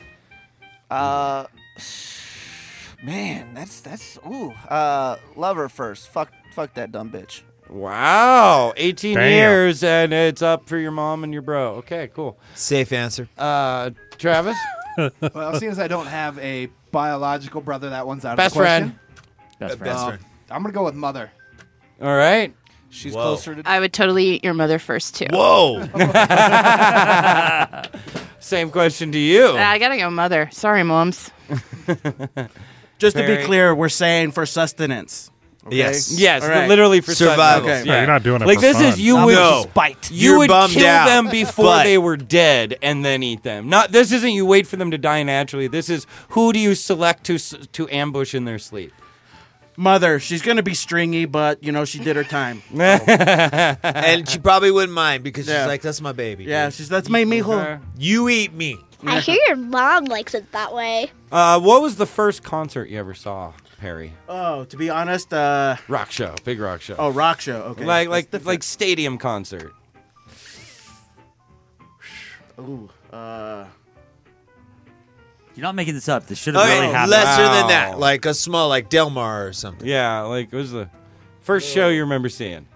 Man, that's lover first. Fuck that dumb bitch. Wow, 18 Damn. years, and it's up for your mom and your bro. Okay, cool. Safe answer. Travis? Well, seeing as I don't have a biological brother, that one's out Best of the question. friend. Best friend. Best friend. I'm gonna go with mother. All right. She's Whoa. closer to. I would totally eat your mother first too. Whoa. Same question to you. I gotta go mother. Sorry, moms. Just to Perry. be clear, we're saying for sustenance. Okay? Yes. Yes, All right. literally for Survival. sustenance. Okay. No, you're not doing it Like for this fun. is you No. would Spite. you You're would bummed kill out, them before but- they were dead and then eat them. Not this isn't you wait for them to die naturally. This is who do you select to ambush in their sleep? Mother, she's going to be stringy, but, she did her time. And she probably wouldn't mind because Yeah. she's like, that's my baby. Yeah, dude. that's my mijo. You eat me. I hear your mom likes it that way. What was the first concert you ever saw, Perry? Oh, to be honest, Rock show, big rock show. oh, rock show. Okay. Like stadium concert. Ooh, You're not making this up. This should have Okay, really happened. lesser than Wow. that. Like a small, like Del Mar or something. Yeah, like it was the first show you remember seeing.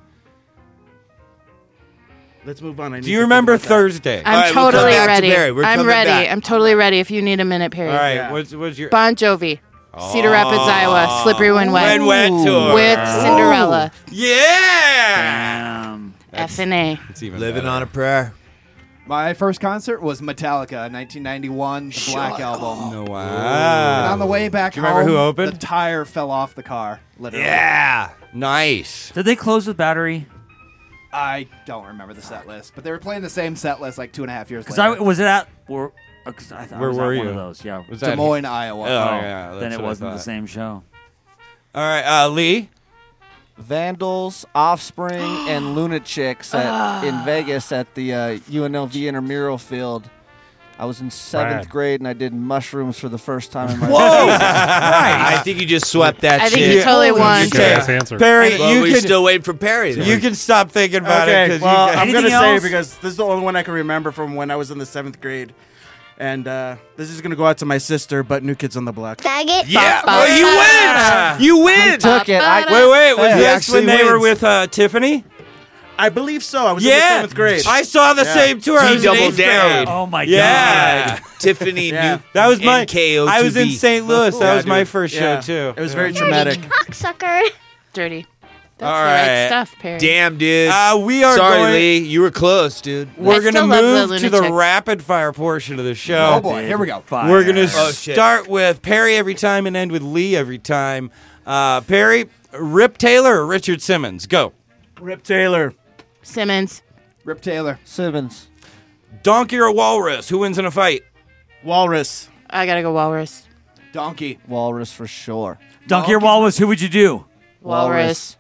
let's move on. I need Do you to remember think about that. Thursday? I'm All right, we'll come totally back to ready. Barry. We're I'm coming ready. back. I'm totally ready. If you need a minute, Perry. All right, Yeah. what's your Bon Jovi, Cedar Rapids, Iowa, Slippery When Wet, When Wet tour with Cinderella. Yeah. Damn. F and A. It's even Living better. on a prayer. My first concert was Metallica, 1991, the Black Album. No, And wow. on the way back Do you remember home, who opened? the tire fell off the car. Literally. Yeah. Nice. Did they close with Battery? I don't remember the set list, but they were playing the same set list like 2.5 years Because later. was it at? Or, 'cause I Where was were at one you? of those. Yeah. Was Des Moines, Iowa. Oh, yeah. Then that's it what I wasn't the thought. same show. All right, Lee. Vandals, Offspring, and Lunatics in Vegas at the UNLV intramural field. I was in 7th Brad. grade and I did mushrooms for the first time in my Whoa! life. I think you just swept that I shit. think you totally won. Good ass answer. Perry, Well, you we're can still waiting for Perry. Then. you can stop thinking about it Okay, because well, you I'm can. going to Anything say else? because this is the only one I can remember from when I was in the 7th grade. And this is going to go out to my sister, but New Kids on the Block. Faggot. Yeah. Well, you win. You win. Took it. Wait, was He this actually when they were wins. with Tiffany? I believe so. I was in Yeah, the 7th grade. I saw the same tour. I He was in doubled 8th down. grade. Oh my Yeah. god. Tiffany Yeah. Newton. That was my. NKO2B. I was in St. Louis. That Yeah, was my dude. first Yeah. show too. It was very Dirty traumatic. cocksucker. dirty. That's All the right. right stuff, Perry. Damn, dude. We are Sorry, going- Lee. You were close, dude. We're going to still love move the to the lunatic. rapid fire portion of the show. Oh boy, here we go. We're going to Oh, shit. start with Perry every time and end with Lee every time. Perry, Rip Taylor or Richard Simmons? Go. Rip Taylor. Simmons. Rip Taylor. Simmons. Donkey or walrus? Who wins in a fight? Walrus. I gotta go walrus. Donkey. Walrus for sure. Donkey or walrus? Who would you do? Walrus.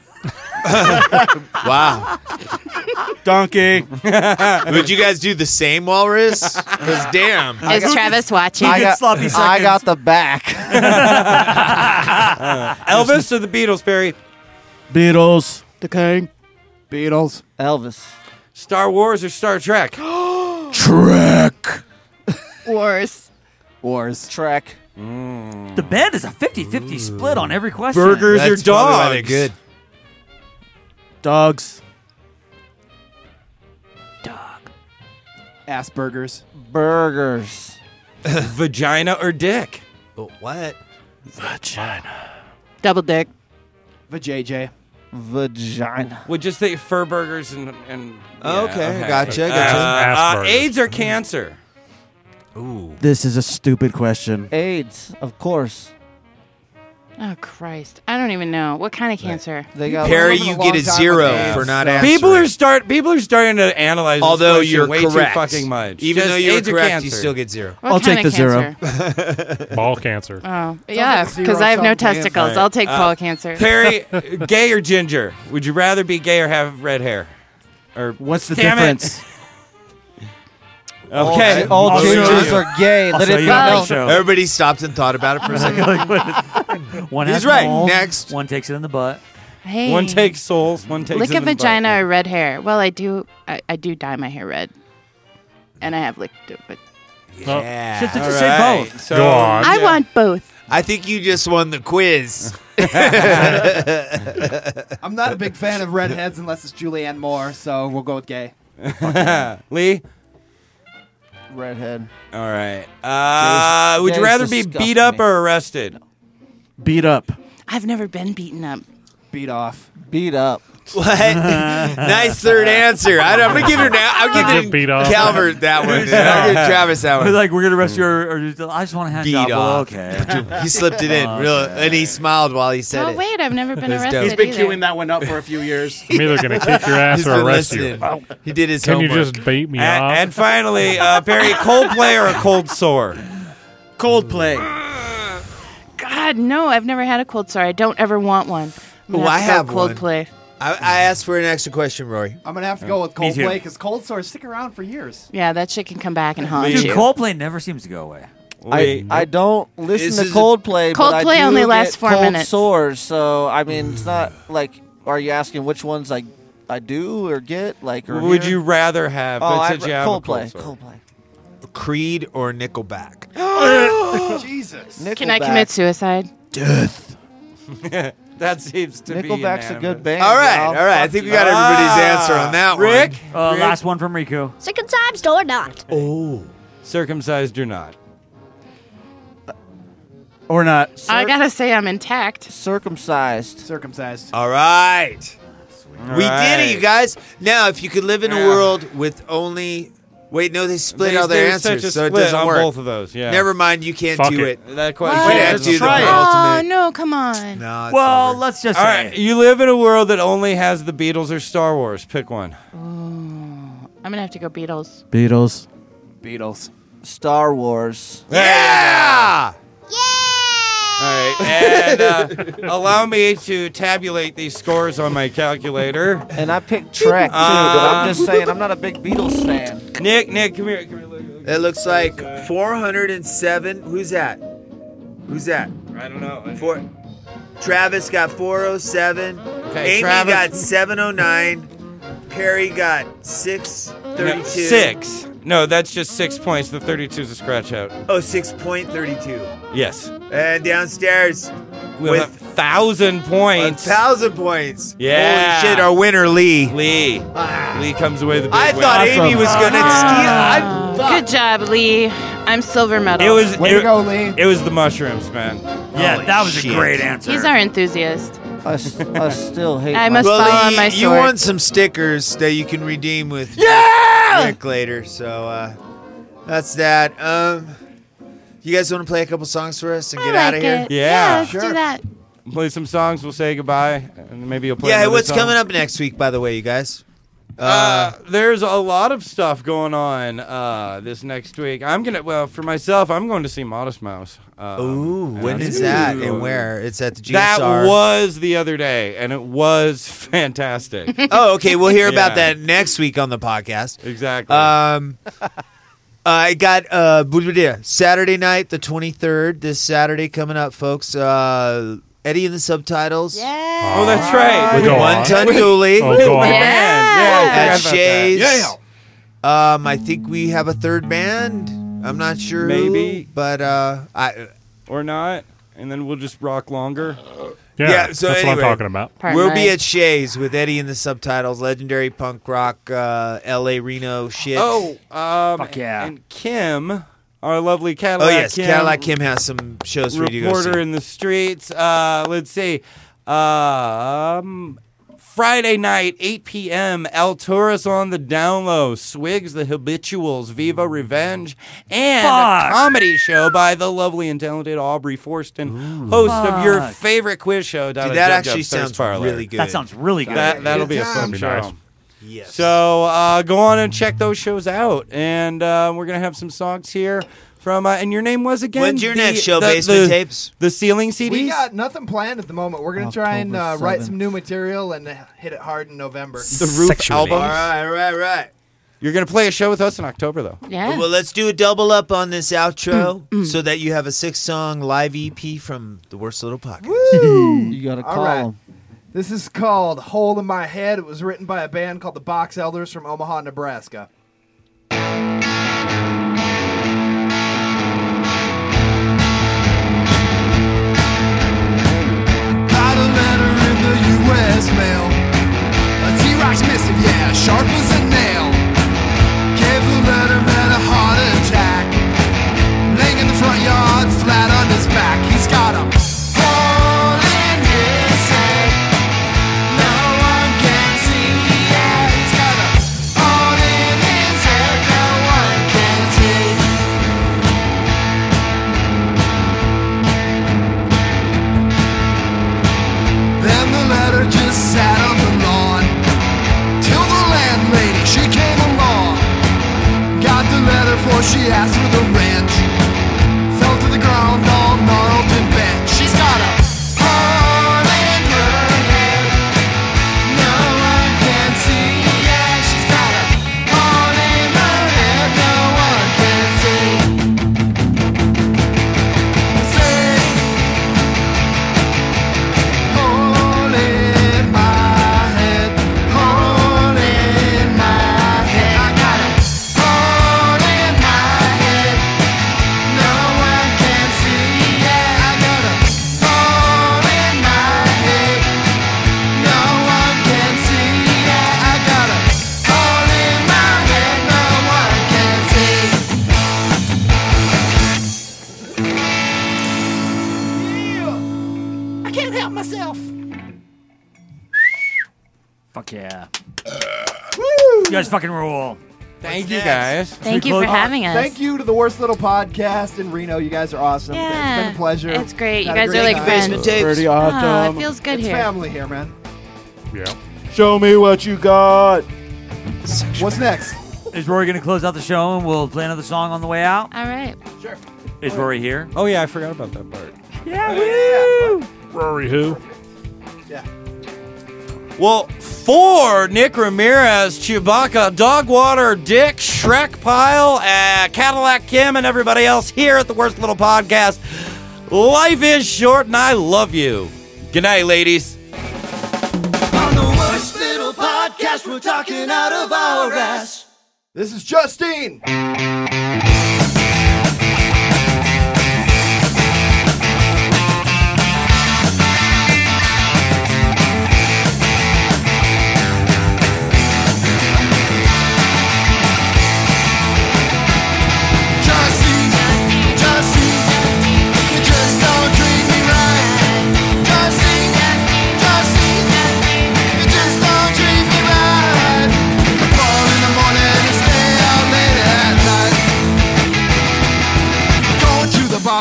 Wow. Donkey. Would you guys do the same walrus? Because damn. Is Travis watching? I got the back. Elvis or the Beatles, Perry? Beatles. The King. Beatles. Elvis. Star Wars or Star Trek? Trek. Wars. Wars. Trek. The band is a 50-50 split on every question. Burgers or That's probably why they're dogs? good. Dogs. Asperger's. Burgers. Vagina or dick? Oh, what? Vagina. Double dick. Vajayjay. Vagina. Would just say fur burgers and yeah, Okay, gotcha. Asperger's. AIDS or cancer? Ooh. This is a stupid question. AIDS, of course. Oh Christ! I don't even know what kind of cancer. They got Perry, living a you long get a time 0 with AIDS, for not so- answering. People are starting to analyze. This Although question you're way correct. too fucking much. Even Just though you're AIDS or correct, you cancer? still get 0. What I'll kind take of the 0. cancer? Ball cancer. Oh, yeah, like zero because I have no something. testicles. Right. I'll take ball cancer. Perry, gay or ginger? Would you rather be gay or have red hair? Or What's the Damn it. difference? Okay, All I'll show gingers you. are gay. I'll Let show it be you on the known. show. Everybody stopped and thought about it for a second. One He's has right. moles, Next. One takes it in the butt. Hey, one takes souls, one takes. lick in a the butt. vagina or red hair. Well, I do dye my hair red, and I have licked it. But Yeah. Just All say right, both. So, Go on. I want both. I think you just won the quiz. I'm not a big fan of redheads unless it's Julianne Moore, so we'll go with gay. Lee. Redhead. All right. Would you Jay's rather be disgusting beat up me. or arrested? Beat up. I've never been beaten up. Beat off. Beat up. What? Nice third answer. I'm gonna give her now. I'm Get giving beat up. Calvert that one. Dude. I'll give Travis that We're one. like, we're gonna arrest you. Or I just want a hand Beat job. Well, off. okay. He slipped it in, real, and he smiled while he said Oh it. wait, I've never been That's dope. arrested He's been either. queuing that one up for a few years. I'm either going to kick your ass He's or been arrest listening. you. He did his Can you homework. just beat me off? And finally, Perry, Coldplay or a cold sore? Coldplay. God, no, I've never had a cold sore. I don't ever want one. I'm gonna Oh, I have to go have one. Coldplay. I asked for an extra question, Rory. I'm gonna have to go with Me too. Coldplay because cold sores stick around for years. Yeah, that shit can come back and haunt Dude, you. Coldplay never seems to go away. I don't listen This to is- Coldplay, but I Coldplay do only get lasts 4 cold minutes. sores. So I mean, it's not like. Are you asking which ones I do or get? Like, or Would hear? you rather have? Oh, since you have a Coldplay. cold sore. Coldplay. Creed or Nickelback? Jesus. Can I Nickelback. commit suicide? Death. That seems to be Nickelback's a unanimous. good band. All right, y'all. all right. I think we got everybody's answer on that Rick? one. Last one from Riku. Circumcised or not? Oh, Circumcised or not? Or not. I gotta say, I'm intact. Circumcised. Circumcised. all right. We did right. it, you guys. Now, if you could live in a Yeah. world with only. Wait, no, they split all their There's such answers, a so it split doesn't on work. both of those. Yeah. Never mind, you can't Fuck do it. it. That question. What? We have to do the try it. Oh ultimate. no, come on. No, it's Well, over. let's just All say. right. You live in a world that only has the Beatles or Star Wars. Pick one. I'm gonna have to go Beatles. Beatles. Beatles. Star Wars. Yeah! All right. And allow me to tabulate these scores on my calculator. And I picked Trek too, but I'm just saying I'm not a big Beatles fan. Nick, come here. Come here. Look. It looks like 407. Who's that? Who's that? I don't know. Four. Travis got 407. Okay, Amy Travis- got 709. Perry got 632. No, 6. No, that's just 6 points. The 32 is a scratch out. Oh, 6.32. Yes. And downstairs With with 1,000 points. 1,000 points. Yeah. Holy shit, our winner, Lee. Lee. Lee comes away the big I win. thought Amy was going to steal. Good job, Lee. I'm silver medal. It was Way to go, Lee. It was the mushrooms, man. Yeah, Holy that was shit. a great answer. He's our enthusiast. I still hate. I must Well, fall on my you sword. won some stickers that you can redeem with Rick later. So that's that. You guys want to play a couple songs for us and get out of here? Yeah, let's do that. Play some songs. We'll say goodbye, and maybe you'll play. Yeah. Hey, another what's song. coming up next week? By the way, you guys. There's a lot of stuff going on this next week. For myself, I'm going to see Modest Mouse. When is that and where? It's at the GSR. That was the other day, and it was fantastic. Oh, okay. We'll hear about Yeah. that next week on the podcast. Exactly. I got Saturday night, the 23rd. This Saturday coming up, folks. Eddie and the Subtitles. Yeah. Oh, that's right. With Go One on. Ton Dooley. Oh, go on. Yeah, I At forgot about Shays. that. Yeah. I think we have a third band. I'm not sure. Maybe. who, but Or not, and then we'll just rock longer. Yeah, so that's anyway, what I'm talking about. We'll be at Shays with Eddie and the Subtitles, legendary punk rock, L.A. Reno shit. Fuck yeah. And Kim, our lovely Cadillac. Oh yes, Kim, Cadillac Kim has some shows for you to go reporter see. in the streets. Let's see. Friday night, 8 p.m., El Taurus on the Down Low, Swigs, The Habituals, Viva Revenge, and a comedy show by the lovely and talented Aubrey Forston, host of your favorite quiz show down Dude, at that Jub actually Jub's Thirst sounds Parlor. really good. That sounds really good. That'll be a fun That'd be show. nice. Yes. So go on and check those shows out, and we're gonna have some songs here from. And your name was again. When's your next show, Basement Tapes? The Ceiling CDs. We got nothing planned at the moment. We're gonna try and October write 7th. some new material and hit it hard in November. the Roof Sexually. album. All right. You're gonna play a show with us in October, though. Yeah. Well, let's do a double up on this outro so that you have a 6-song live EP from the Worst Little Podcast. You gotta All call right. them. This is called Hole in My Head. It was written by a band called the Box Elders from Omaha, Nebraska. Got a letter in the U.S. mail. A T-Rex missive, yeah, sharp as a nail. Gave the letter man a heart attack. Laying in the front yard, flat on his back. He's got a hole in his head. No one can see it. He's got a hole in his head. No one can see. Then the letter just sat on the lawn till the landlady, she came along. Got the letter before she asked for the rent. Fell to the ground all gnarled and bent. She's got a hole in her head. No one can see it. She's got a hole in her head. No one can see. Say, hole in my head, hole in my head. I got a hole in my head. No one can see it. I got a hole in my head. No one can see it. I got a hole in my head. No one can see. I can't help myself. Fuck yeah. You guys fucking rule. Thank you, guys. Thank you for having us. Thank you to the Worst Little Podcast in Reno. You guys are awesome. Yeah. It's been a pleasure. It's great. You Had a guys great are like time. friends. Pretty Oh, awesome. it feels good It's here. family here, man. Yeah. Show me what you got. What's next? Is Rory going to close out the show and we'll play another song on the way out? All right. Sure. Is Rory here? Oh yeah, I forgot about that part. Rory who? Yeah. Well, for Nick Ramirez, Chewbacca, Dogwater, Dick, Shrek Pile, Cadillac Kim, and everybody else here at the Worst Little Podcast, life is short and I love you. Good night, ladies. On the Worst Little Podcast, we're talking out of our ass. This is Justine. Justine, you just don't treat me right. Justine,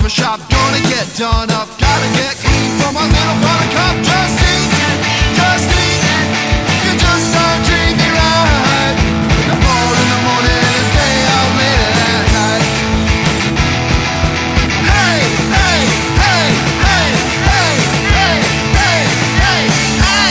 barbershop, gonna get done up. Gotta get clean for my little buttercup. Justine, Justine, you just don't treat me right. The 4 in the morning and stay out late at night. Hey, hey, hey, hey, hey, hey, hey, hey, hey,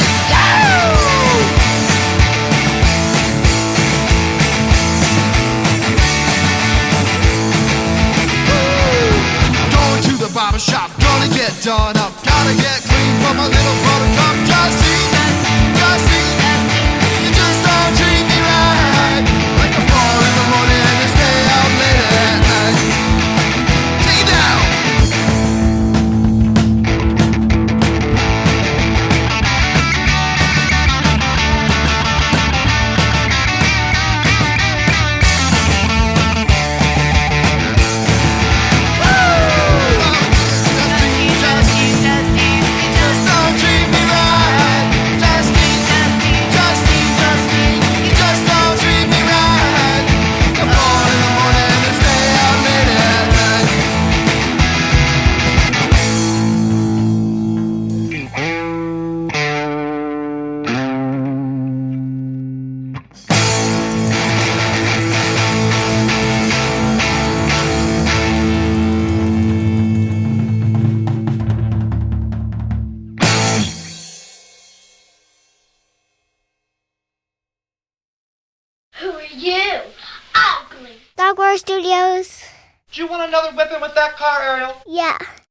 Going to the barbershop, gonna get done up. Gotta get clean for my little buttercup. Justine, Justine, you just don't treat me right. Like the 4 in the morning and stay out late at night. Take it down. Who are you? Ugly. Dog War Studios. Do you want another whipping with that car, Ariel? Yeah.